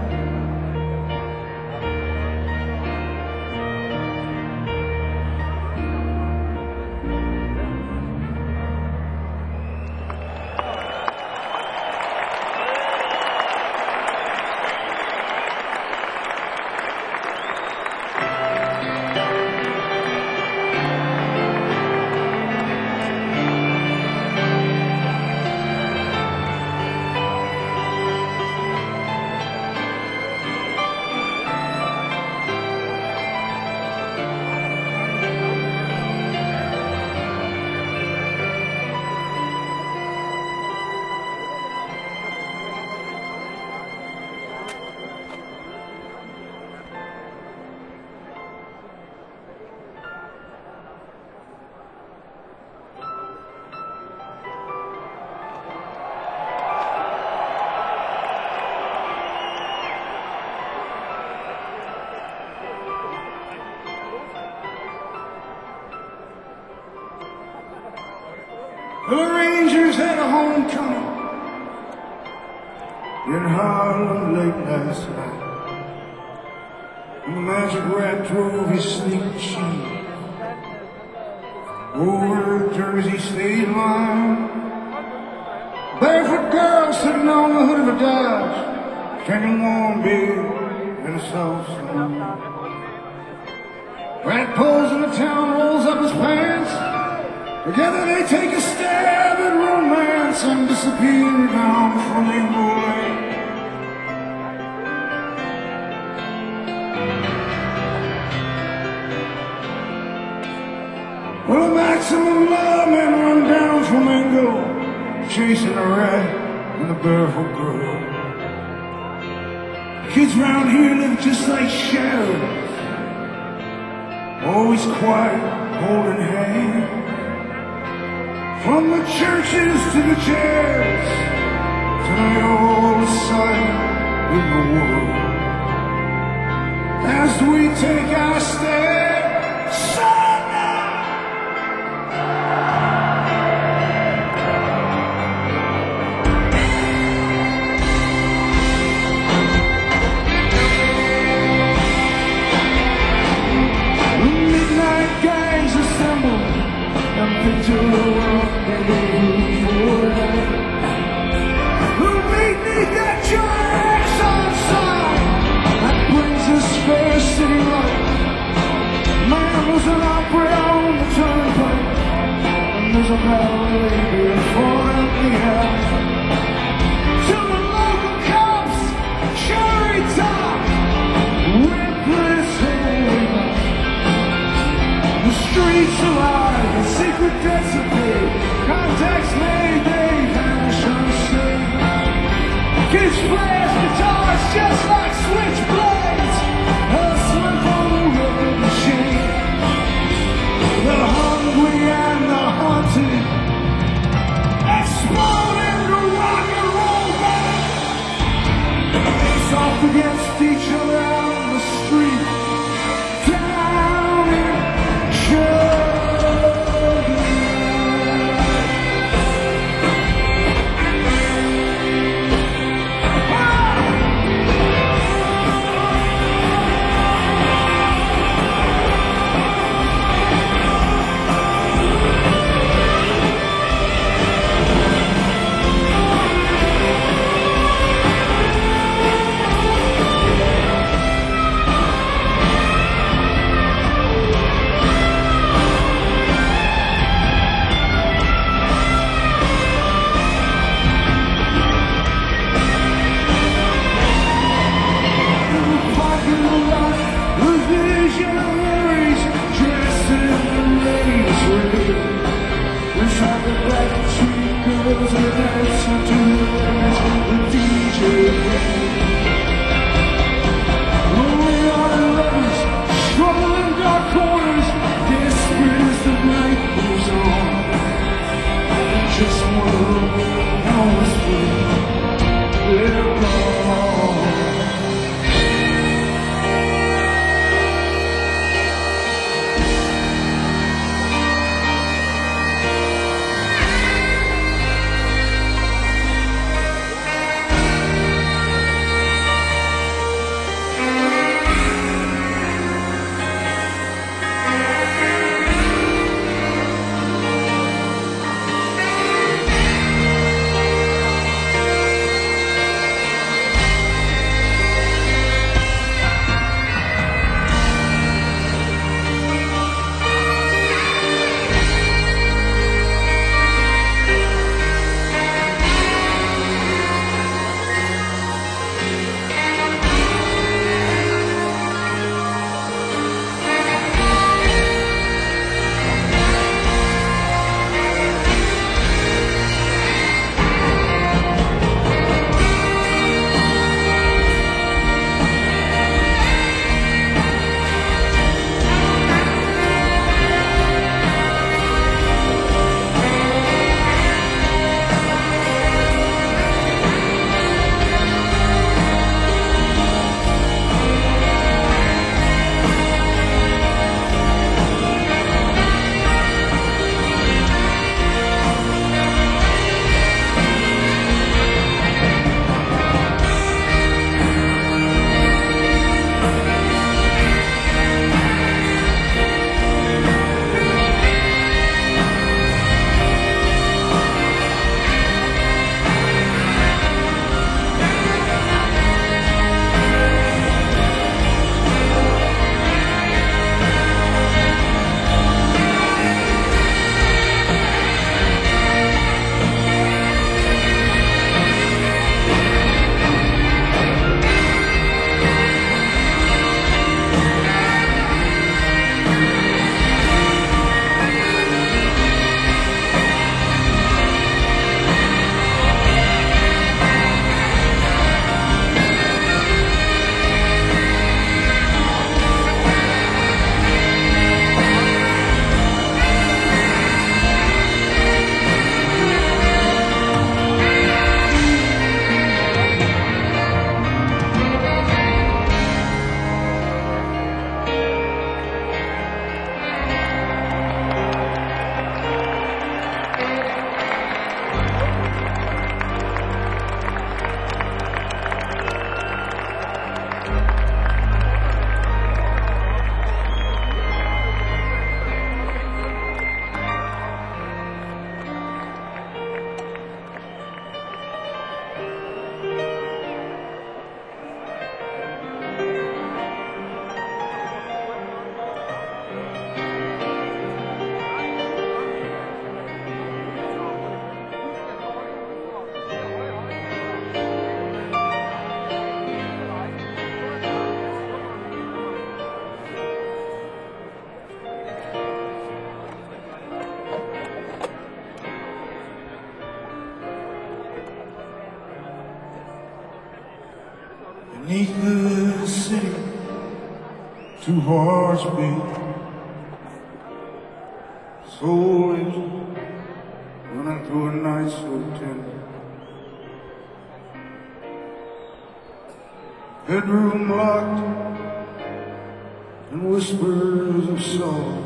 Speaker 1: The Rangers had a homecoming in Harlem late last night. And the Magic Rat drove his sneak machine over Jersey state line. Barefoot girl sitting on the hood of a Dodge, drinking warm beer in a soft snow. Rat pulls in the town, rolls up his pants. Together they take a stab at romance and disappear down Flamingo Lane. Well, the maximum love men run down Flamingo, chasing a rat and a barefoot girl. Kids round here live just like shadows, always quiet, holding hands. From the churches to the chairs, tonight all is silent in the world. As we take our stand, surrender. world and move forward. Who made me that giant outside? That brings us first city light. Man was an opera on the turnpike, and there's a battle later for the house. To the local cops, cherry top, reckless holy night. The streets alive, the secret recipe, contacts made, they vanish unseen. Kids play guitars just like switchblades, hustling for the record machine. The hungry and the haunted explode into rock and roll band. Face off against each other on the street, down in Jugland. Beneath the city, two hearts beat. Soul is running through a night so tender. Bedroom locked and whispers of sorrow.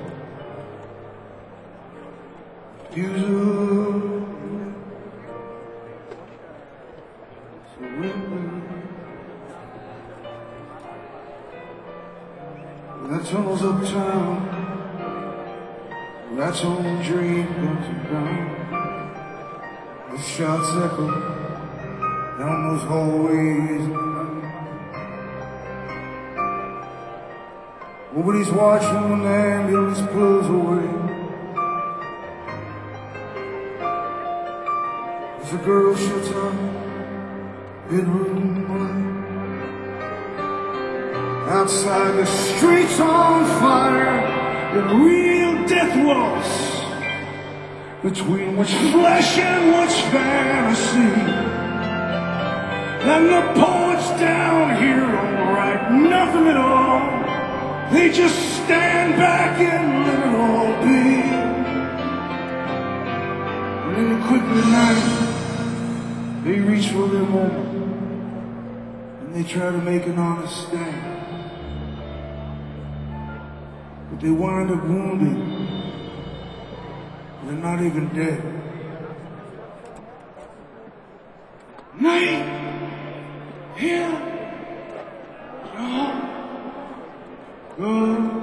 Speaker 1: Fuse of surrender. That tunnel's uptown. That's on dream comes down. The shots echo down those hallways. Nobody's watching when the ambulance pulls away. As the girl shuts her bedroom light. Outside the streets on fire, the real death waltz between what's flesh and what's fantasy. And the poets down here don't write nothing at all. They just stand back and let it all be. And in the quick of the night, they reach for their moment and they try to make an honest stand. But they wind up wounded. They're not even dead. Night here, good.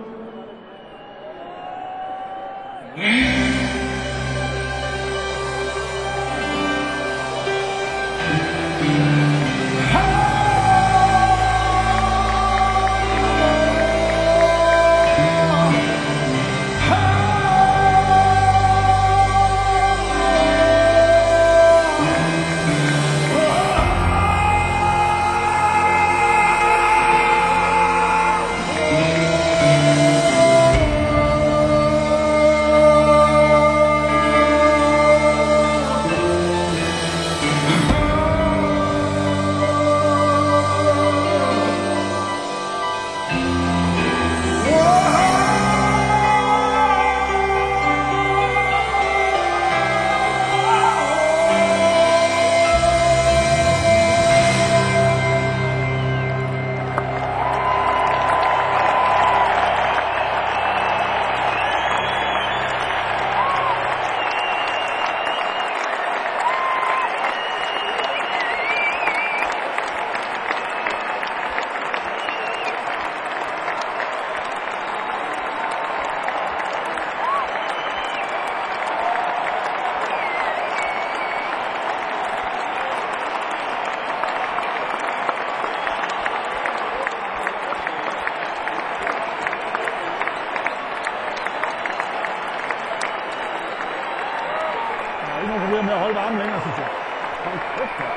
Speaker 3: Med at holde varmen længere, synes jeg. Hold kæft, man.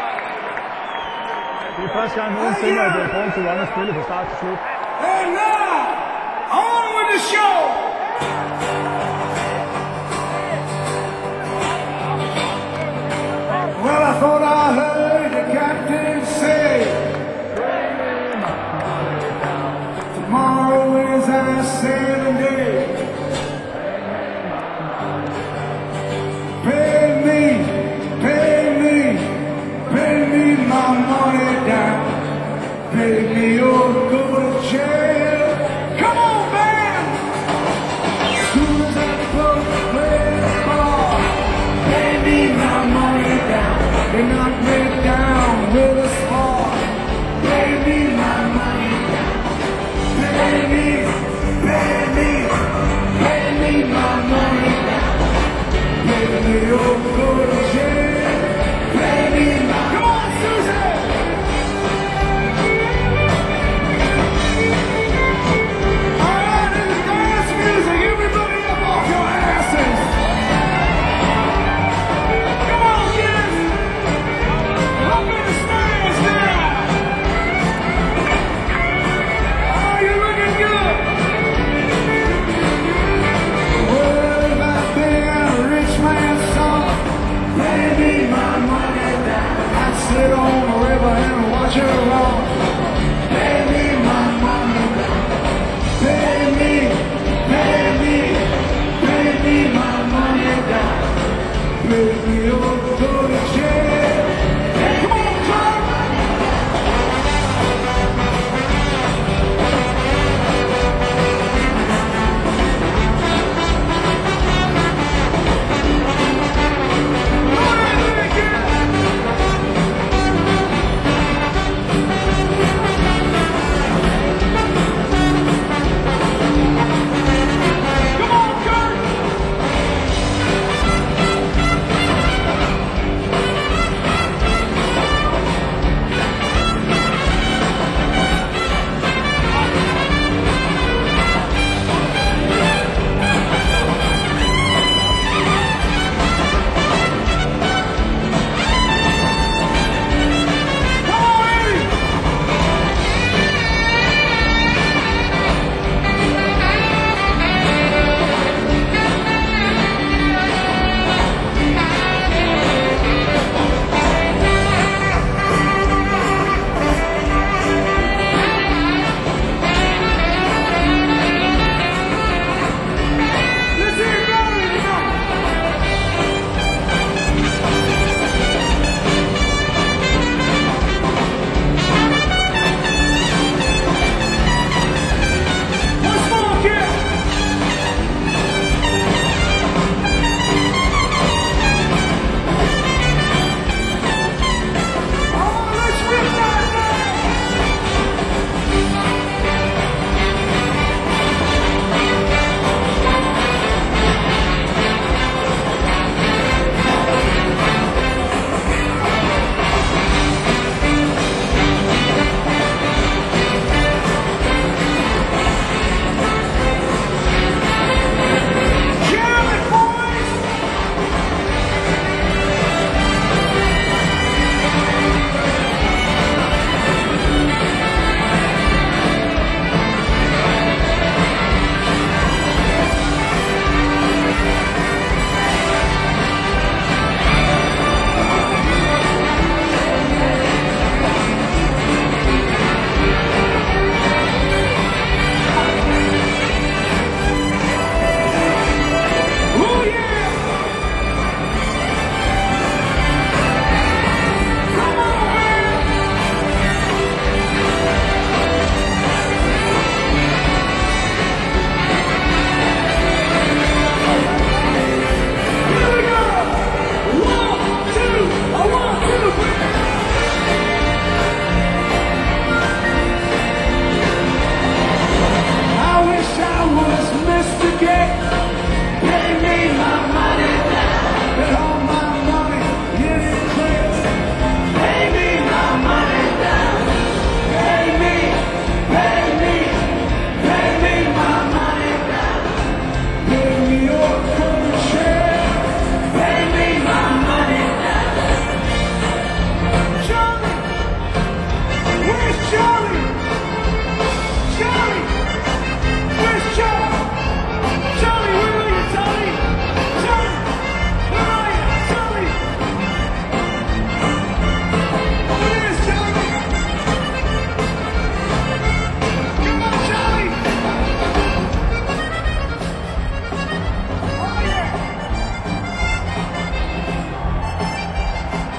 Speaker 3: Det er første gang nogensinde, at Born to Run har spillet fra start til slut.
Speaker 1: And now, on with the show! Well, I thought I heard the captain say, tomorrow is our seventh day. Pay me or go to jail. Come on, man! As soon as I close the play the ball, pay me my money down. They knock me down with a spar. Pay me my money down. Pay me my money down. Pay me or go to jail. Pay me my. Come on, Susan! Up in the stand!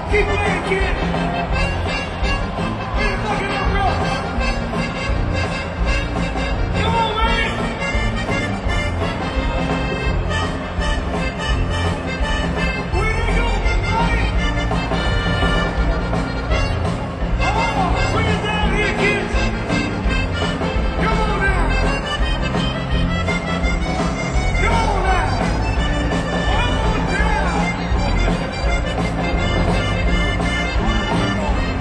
Speaker 1: Keep playing, kid. Get it fucking up, bro. Come on, man. Where they go, buddy? Oh, bring it down here, kids. Come on now. Come on now. Come on down.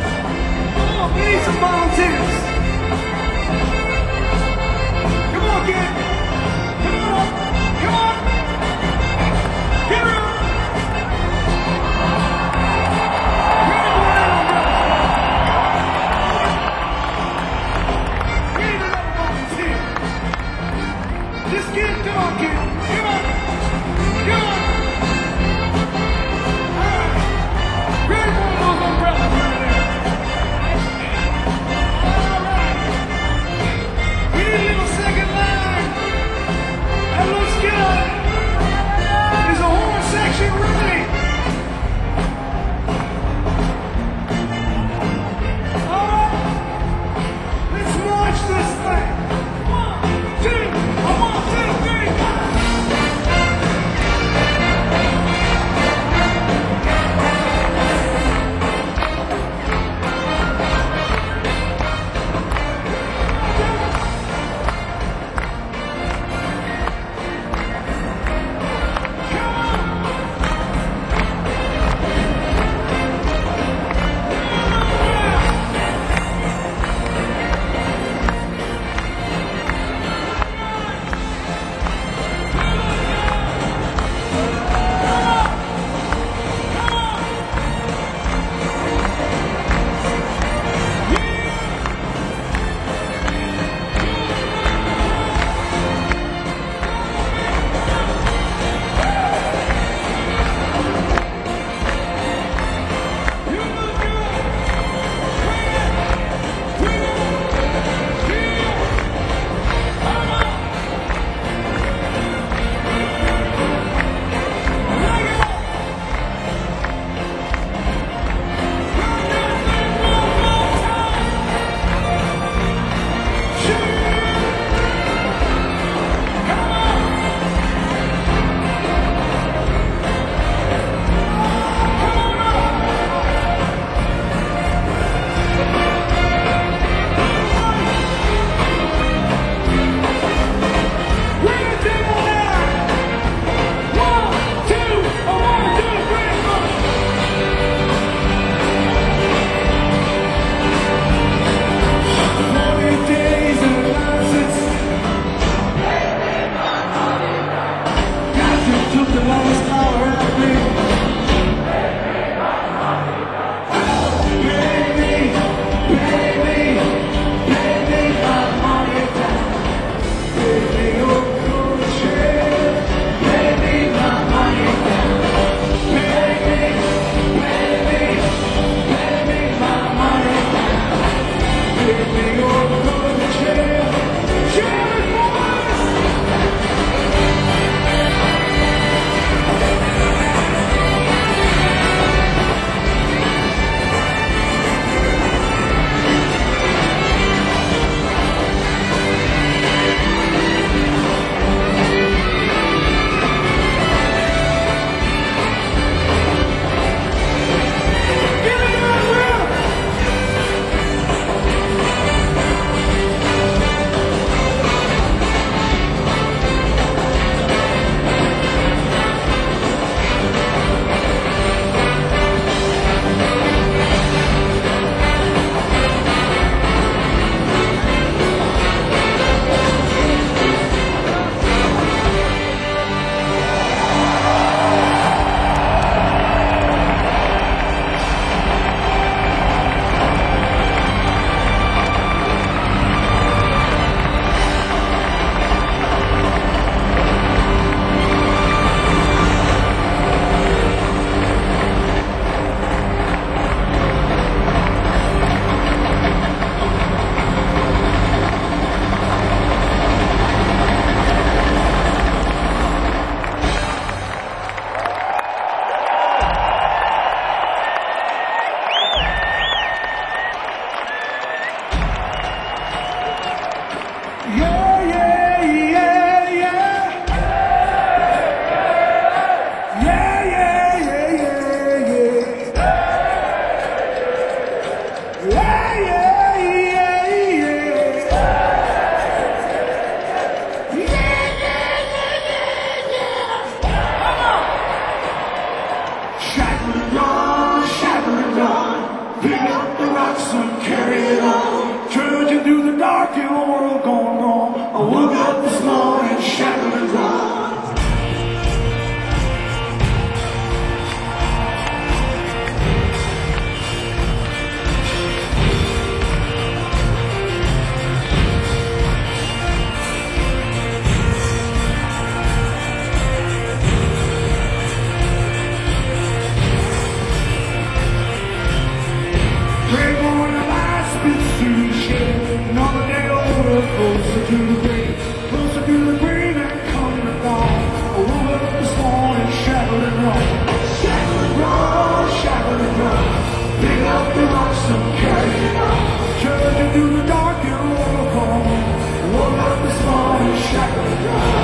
Speaker 1: to the grave, closer to the grave and come to dawn. I woke up this morning, shackled and wrong. Shackled and wrong, shackled and wrong. Pick up the rocks and carry it on. Church into the dark and walk home. Woke up this morning, shackled and wrong.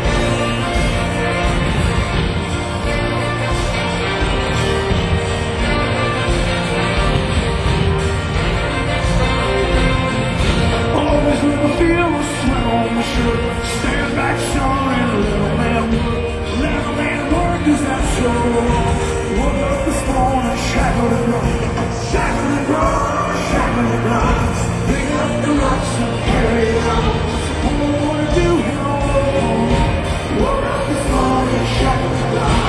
Speaker 1: Always with the feel of sweat on my shirt. Stand back, son, and little man work. Little man work, is that so wrong? Woke up this morning, shackled and wrong. Shackled and wrong, shackled and wrong. Pick up the rocks and carry it on. What I wanna do here on the phone. Woke up this morning, shackled and wrong.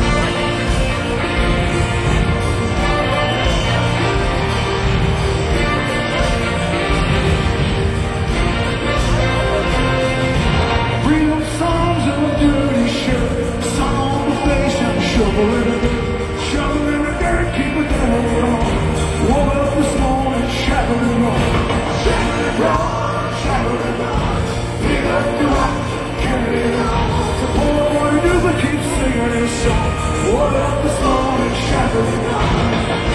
Speaker 1: Freedom songs of a dirty shirt. Sun on the face and a shovel in the dirt. Shovel in the dirt, keep it going on. Woke up this morning, shackled and wrong. Shackled and wrong, shackled and wrong. Pick up the rock, carry it on. It's a poor boy to do but keep singing his song. Woke up this morning, shackled and wrong.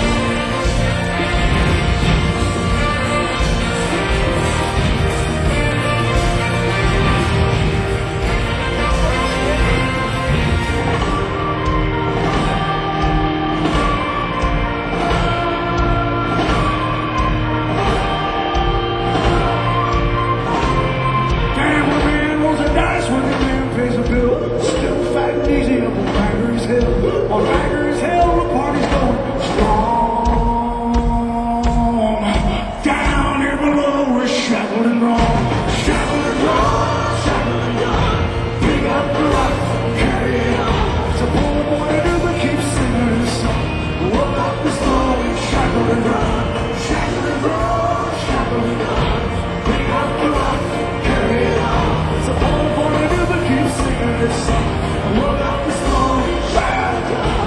Speaker 1: Still fat and easy up on Rikers Hill. On Rikers Hill, the party's going strong. Down here below, we're shackled and wrong. Shackled and wrong, shackled and wrong. Pick up the rock, carry it on. It's a poor boy to do, but keep singing his song. Woke up this morning, shackled and wrong. Shackled and wrong, shackled and wrong. Pick up the rock, carry it on. It's a poor boy to do, but keep singing his song. Woke up this morning, shackled and wrong.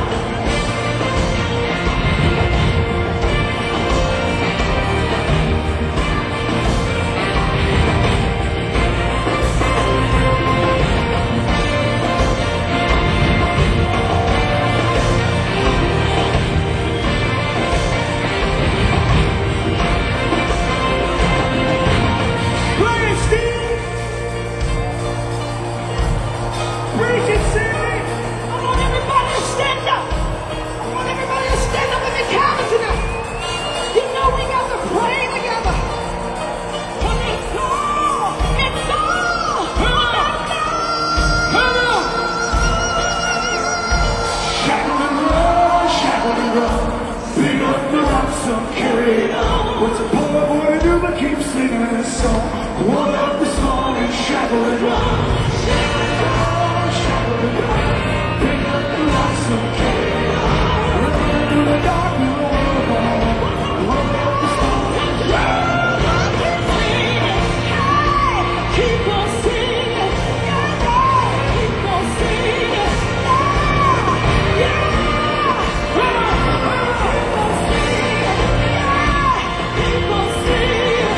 Speaker 1: Play it, Steve! Preach it, Sammy!
Speaker 2: I want everybody to stand up. I want everybody to stand up in the cabin tonight. You know we got to pray together. And it's all.
Speaker 1: Shackled and wrong, shackled and wrong. Pick up the rocks and carry it on. What's a poor boy to do but keep singing his song? Woke up this morning, shackled and wrong. Shackled and wrong, shackled and wrong. Pick up the rocks and carry it on. Running through the dark, we won't fall. Woke up this morning,
Speaker 2: Keep on singing. Yeah, keep on singing. Yeah. Keep on singing. Keep on singing.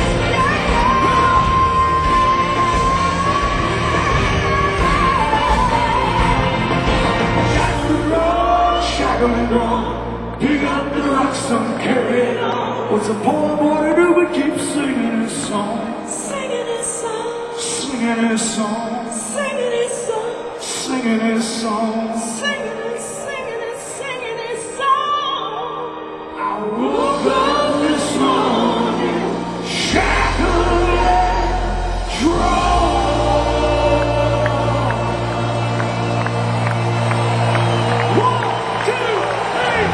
Speaker 1: shackled and wrong, shackled and wrong. Pick up the rocks and carry it on. What's a poor boy to do but keep singing his song?
Speaker 2: Singing his song.
Speaker 1: Singing his song.
Speaker 2: Singing his song.
Speaker 1: Singing his song.
Speaker 2: Singing his, singing his, singing his song.
Speaker 1: I woke up this morning, shackled and drawn. 1, 2, 3.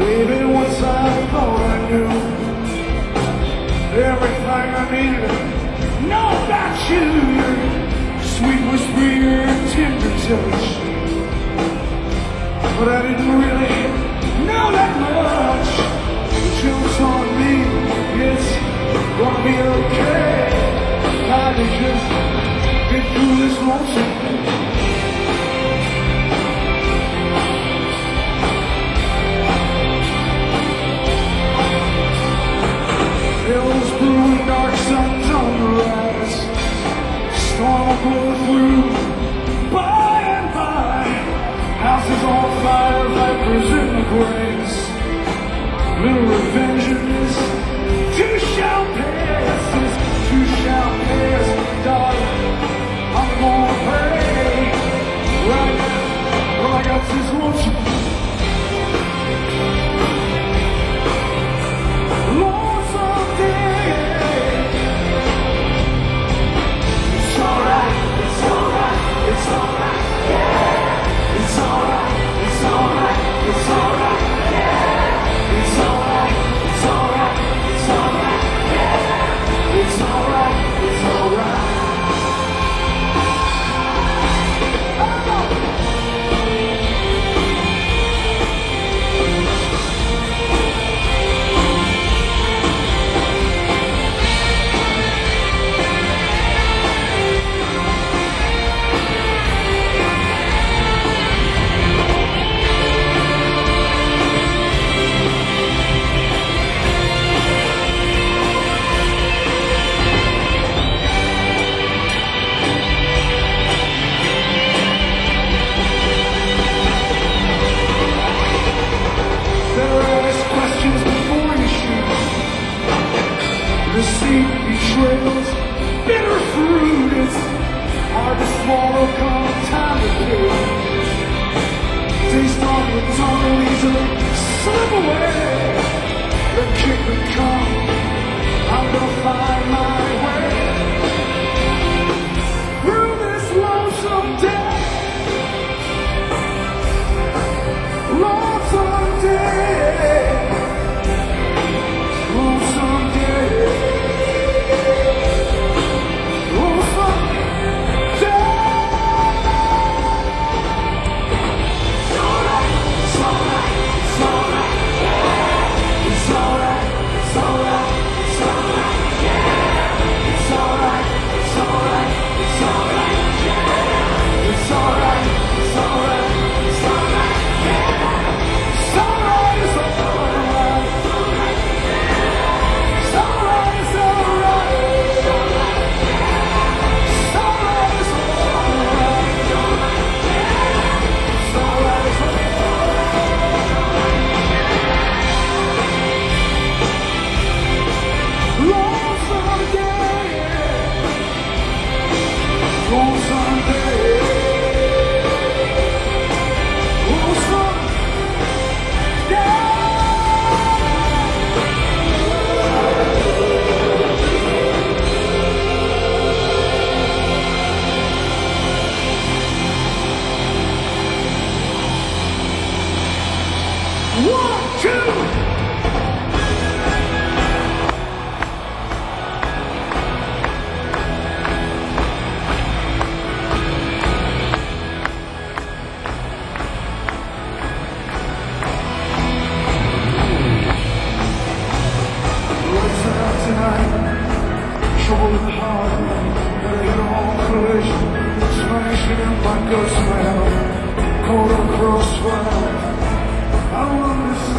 Speaker 1: Baby, once I thought I knew everything I needed to know about you. Your sweet whisper, your tender touch. But I didn't really know that much. Until it's on me, it's gonna be okay. I can just get through this lonesome. Hills blue and dark suns on the rise. Storm will blow through by and by. Houses on fire, vipers in the graves. Little revenge in this too shall pass. This too shall pass, darling. I'm gonna pray right now. Well, I got this lonesome. Betrayals, bitter fruit, it's hard to swallow, come time to do. Taste on your tongue will easily slip away. The kick will come, I'm gonna find my way. Through this lonesome day, lonesome day, lonesome day. Trouble in the heart, head on collision, smashing in my ghost man, cold across fire. I don't understand.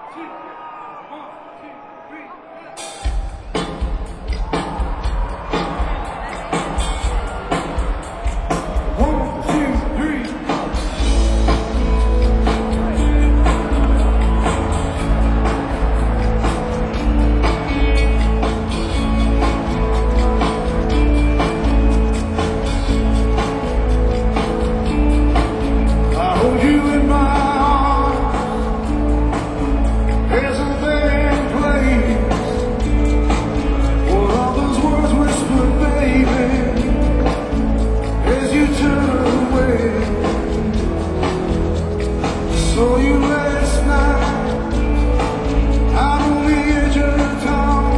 Speaker 1: One, two, three. I hold you in my arms. There's a bad place. For all those words whispered, baby, as you turn away. Saw you last night out on the edge of the town.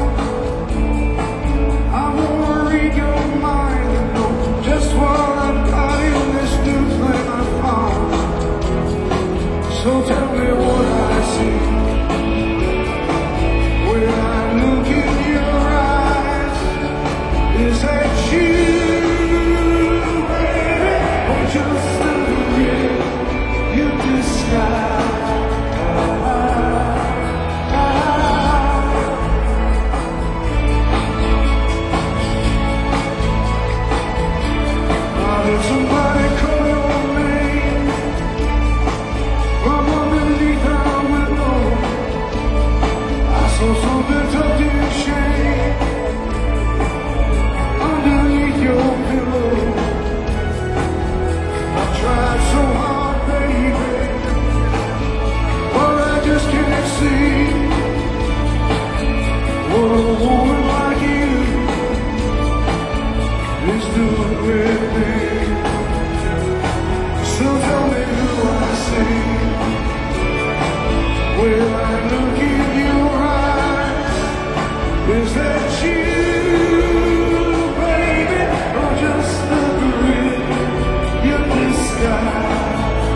Speaker 1: I wanna read your mind and know just what I've got in this new thing I found. So tell me what I see when I look in your eyes. Is that you, baby, or just a real you disguise? I heard somebody call your name from underneath our window. I saw something tucked in shame underneath your pillow. I tried so hard, baby, but I just can't see what a woman like you is doing with me. So tell me who I see when I look in your eyes. Is that you, baby, or just the grin you disguise?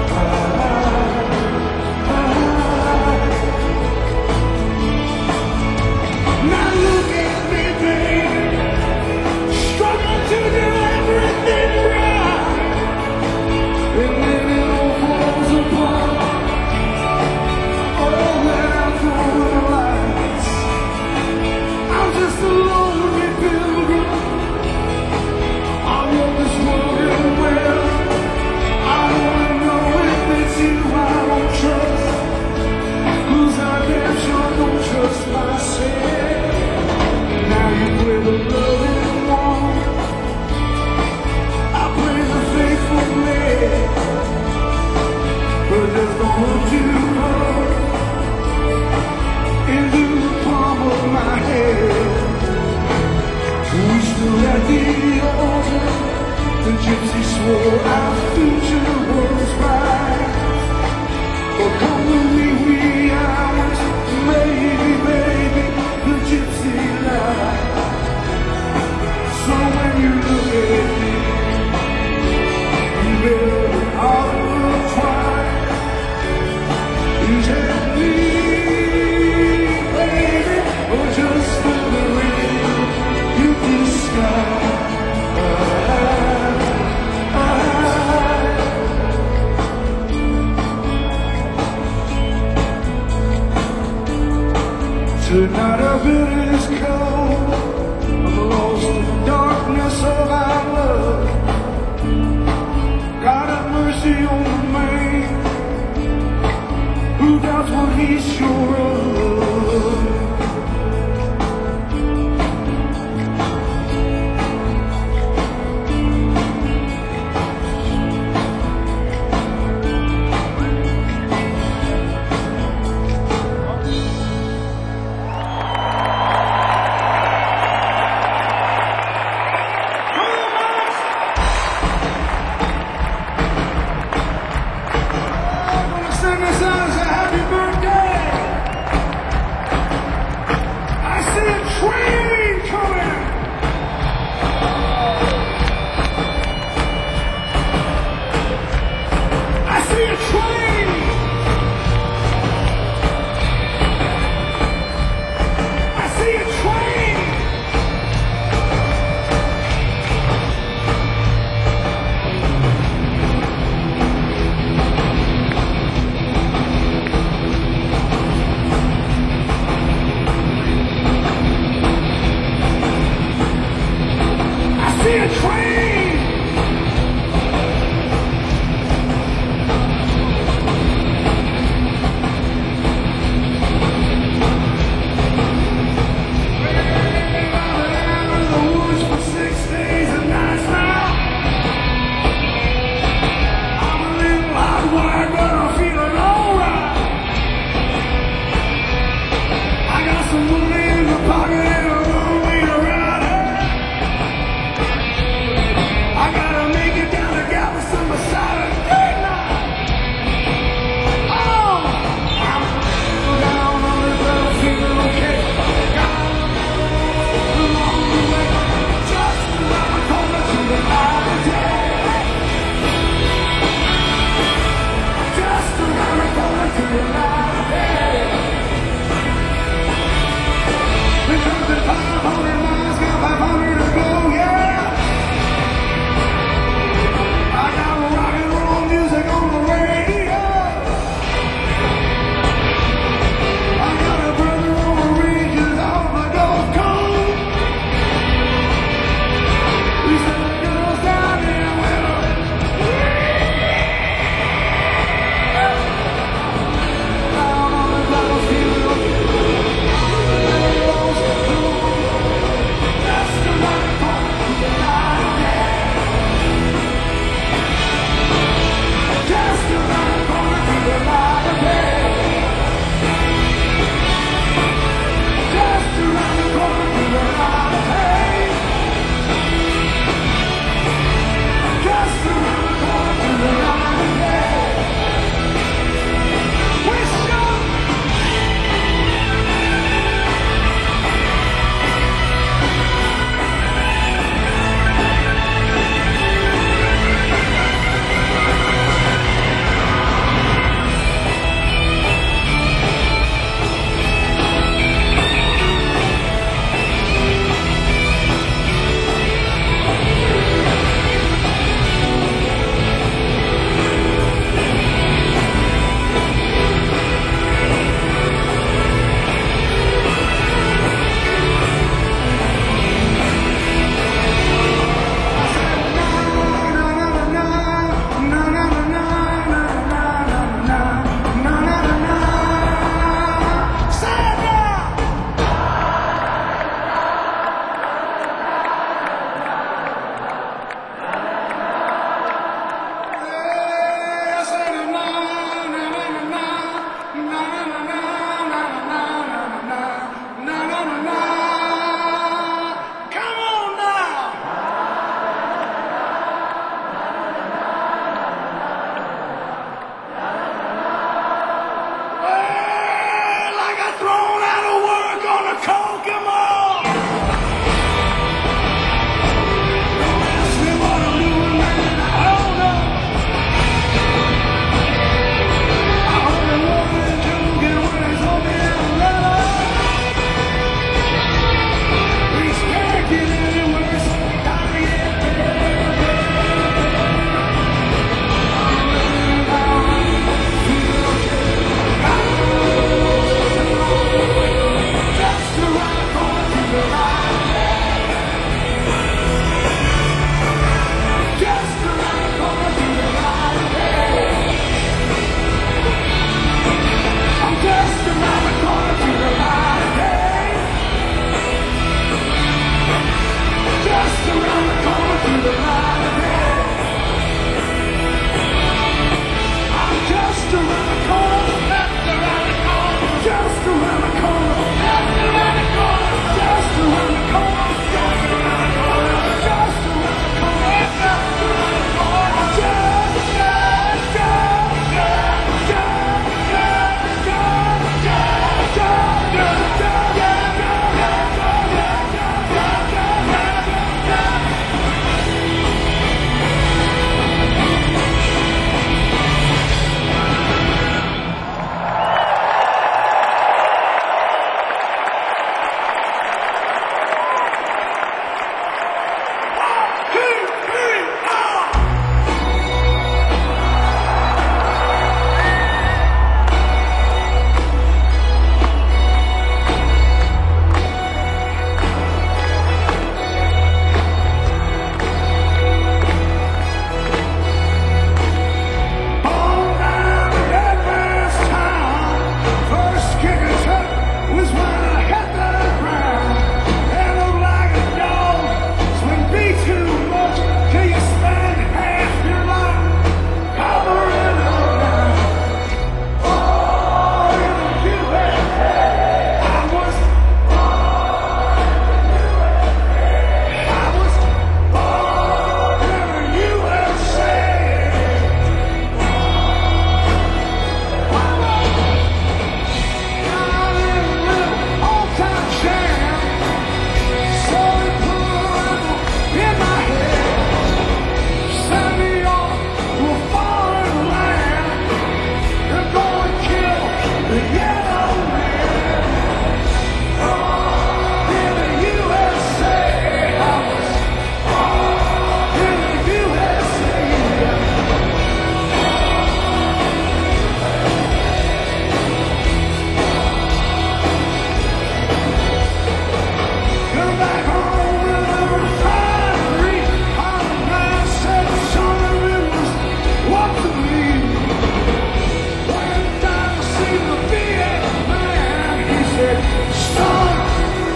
Speaker 1: Now look at me, baby, struggling to do everything right, and then it all falls apart. Oh, when I'm throwing lights, I'm just a lonely pilgrim. I want this world in well. I wanna know if it's you I don't trust, 'cause I damn sure don't trust myself. Now you play the loving one, I play the faithful man, but there's no one to come into the palm of my hand. We stood at the altar, the gypsy swore our future was bright. But come to me, we hours, maybe, baby, the gypsy light. So when you look at me, you better all look twice. Is that me, baby, or just the real you disguise? Tonight our bed is cold, I'm lost in the darkness of our love. God have mercy on the man who doubts what he's sure of. Sing this out as a happy birthday. Pocket in a room, wait around her. I gotta make it down to Galveston beside a third line. Oh, I'm down on the battlefield, okay. Along the way, just around the corner to the light of day. Just around the corner to the light of day. Because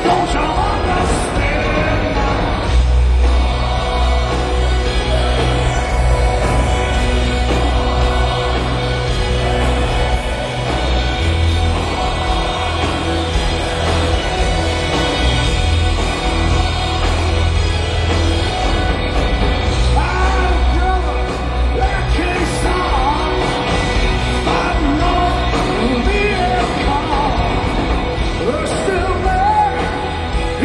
Speaker 1: Don't you understand now? Still there.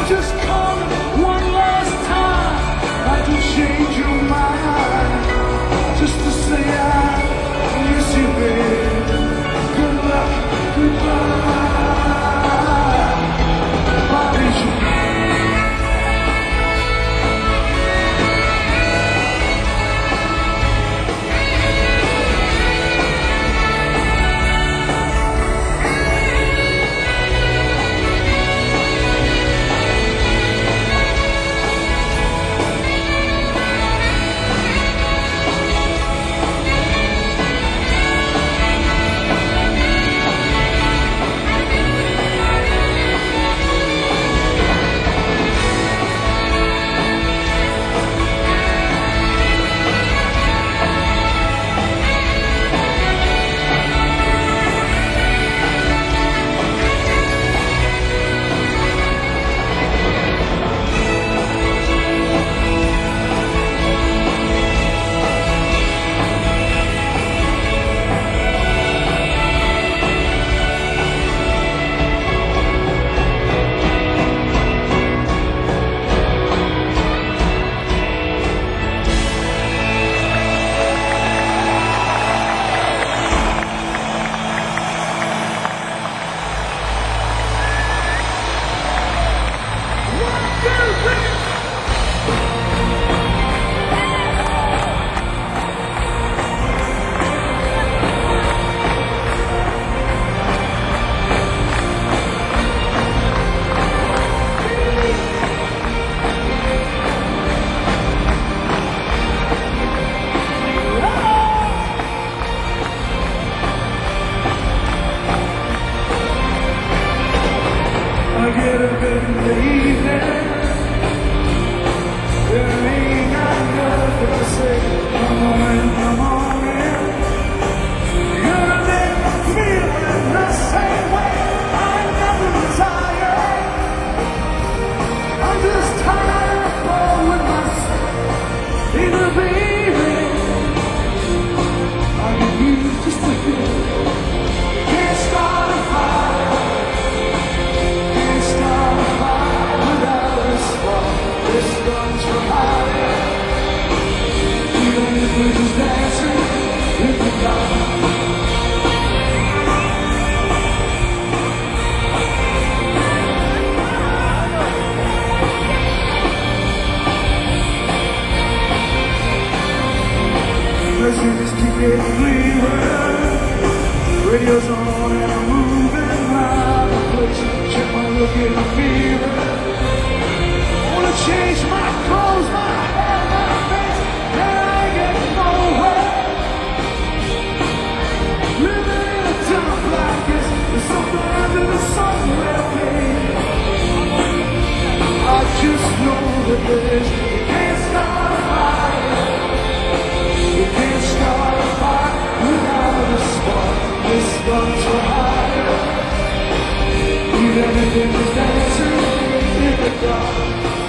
Speaker 1: I'm just calling one last time. Not to change your mind, just to say I miss you, baby. Good luck, goodbye. I'll miss you. I get up in the evening, there ain't got nothing to say. Come on in, come on in. You're gonna make me feeling the same way. I'm never tired. I'm just tired of falling myself in the baby. I get used to sleeping. Can't start a fire. This guns for hire. Even if we're just dancing in the dark. Messages keep getting clearer. Radio's on and I'm moving around the place. Check my look in the mirror. Change my clothes, my hair, my face, and I get nowhere. Living in a dump like this, there's something under the sun with me. I just know that there's, you can't start a fire. You can't start a fire without a spark. This gun's for hire. Even if it was dancing in the dark.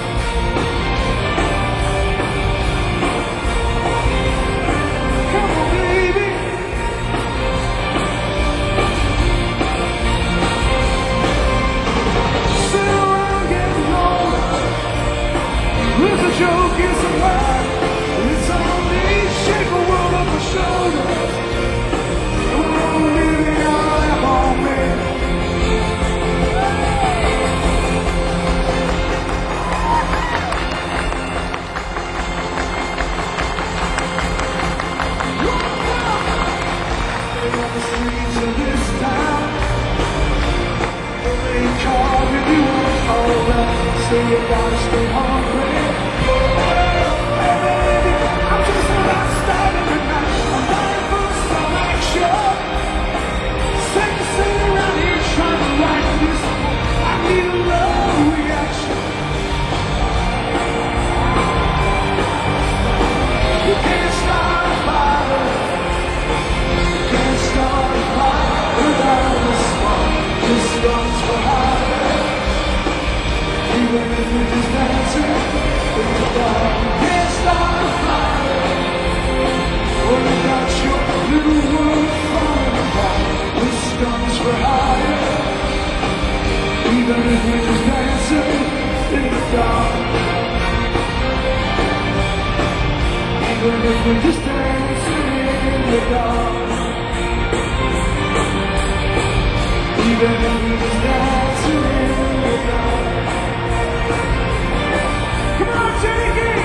Speaker 1: Joke is a lie. It's only shake a world off my shoulders. We're all living our life on me. On the streets of this town, they call if you want to hold up. Say you gotta stay hungry. Even if we're just dancing in the dark, you can't start a fire. Or you got your little world falling apart. This gun's for hire. Even if we're just dancing We're just dancing in the dark. Even if we're just dancing in the dark. Come on, Shaky!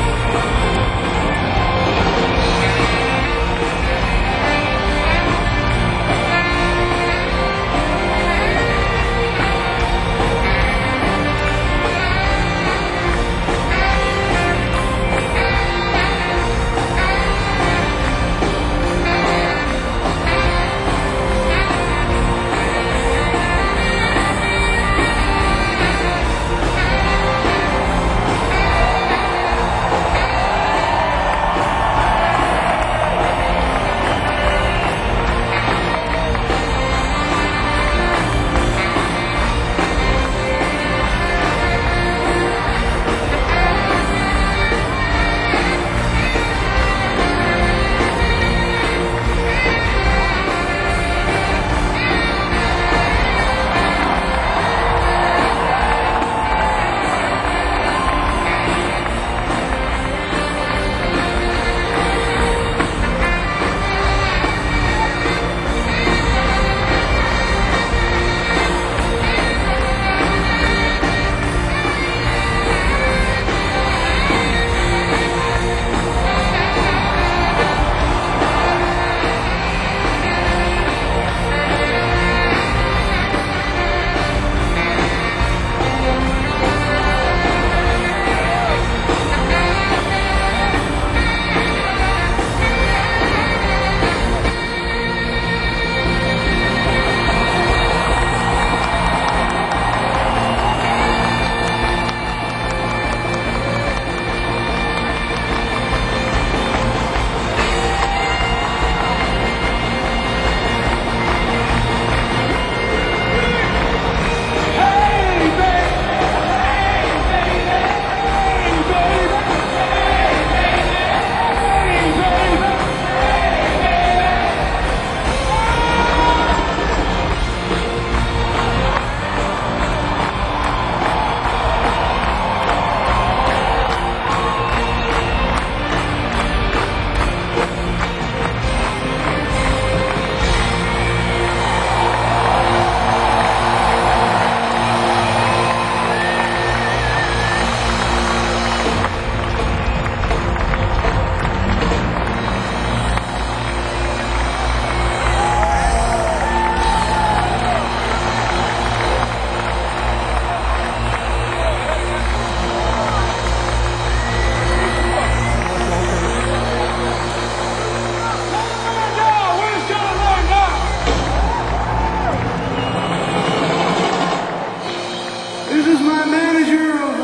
Speaker 1: This is my manager of,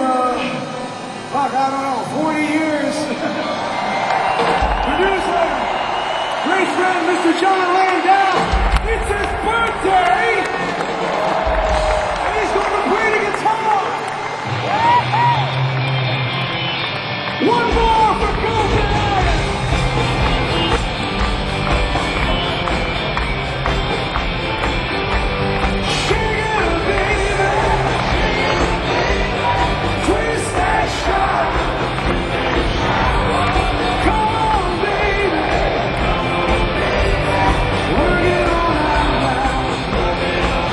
Speaker 1: I don't know, 40 years. Producer, great friend, Mr. John Landau. It's his birthday, and he's going to play the guitar. One more for Copenhagen. Shake it, baby. Twist that shot. Come on, baby. Work it on out now.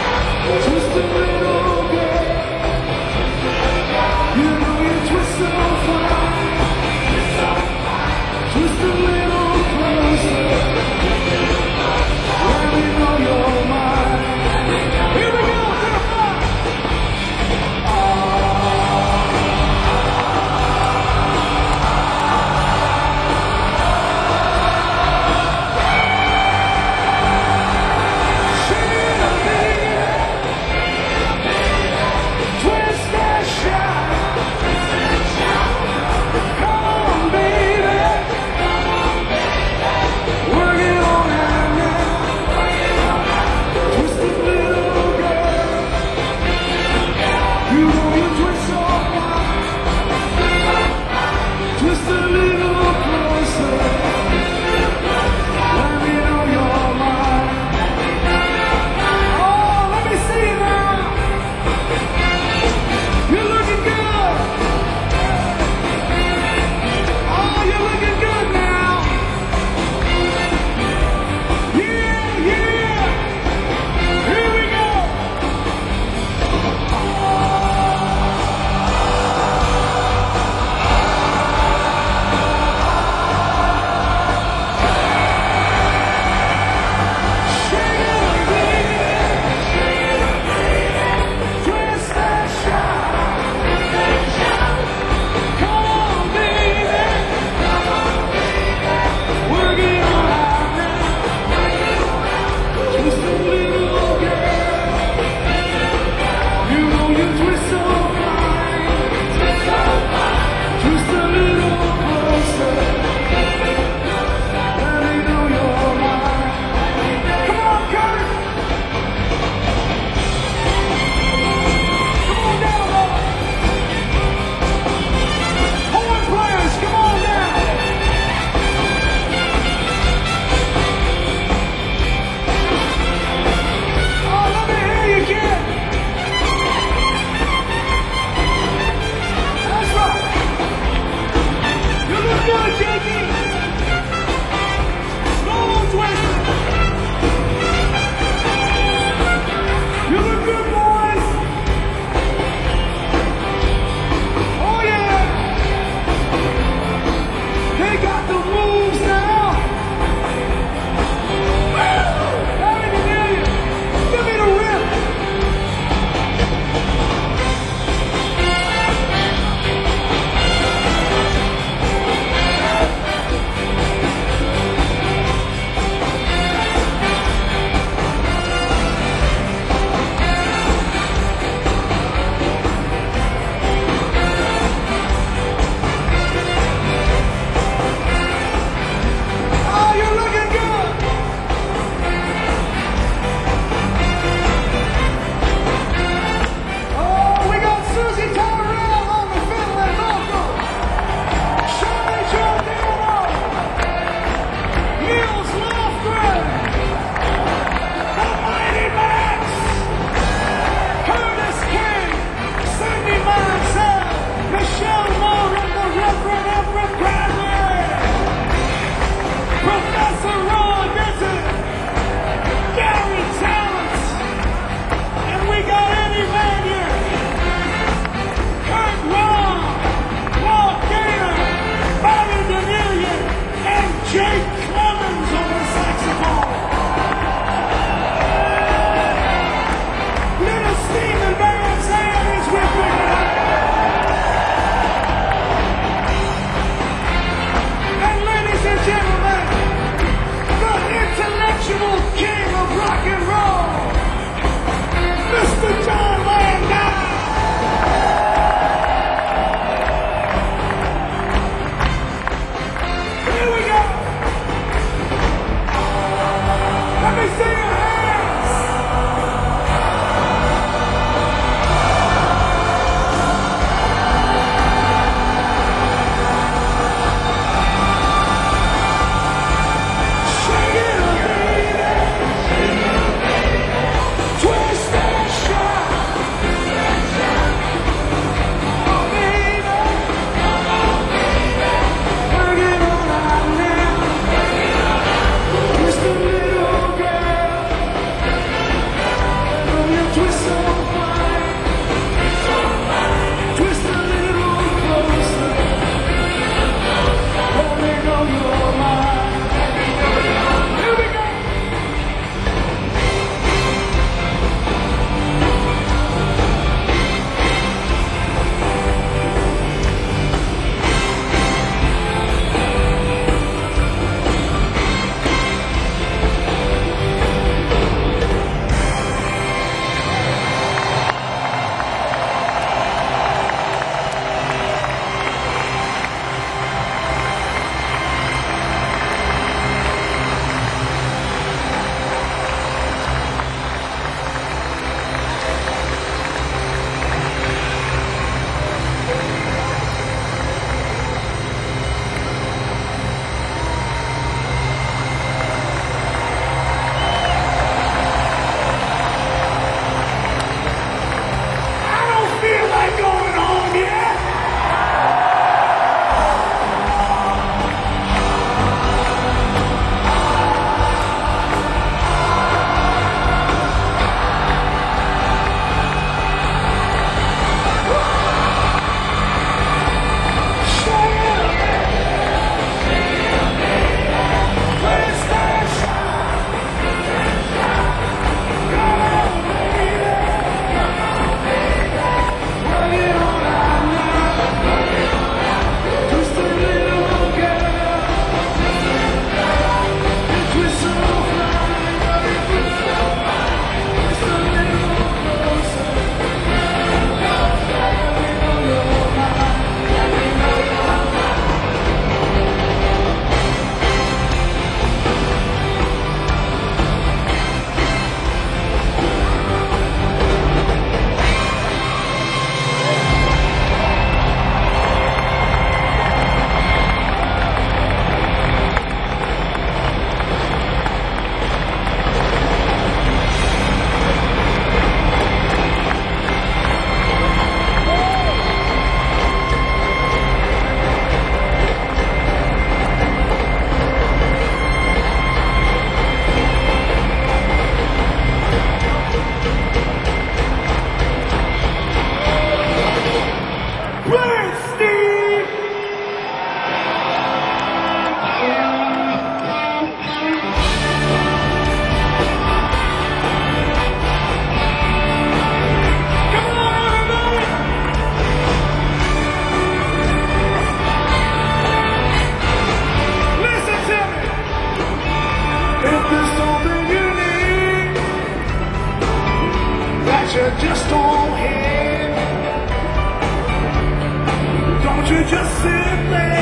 Speaker 1: just sit there.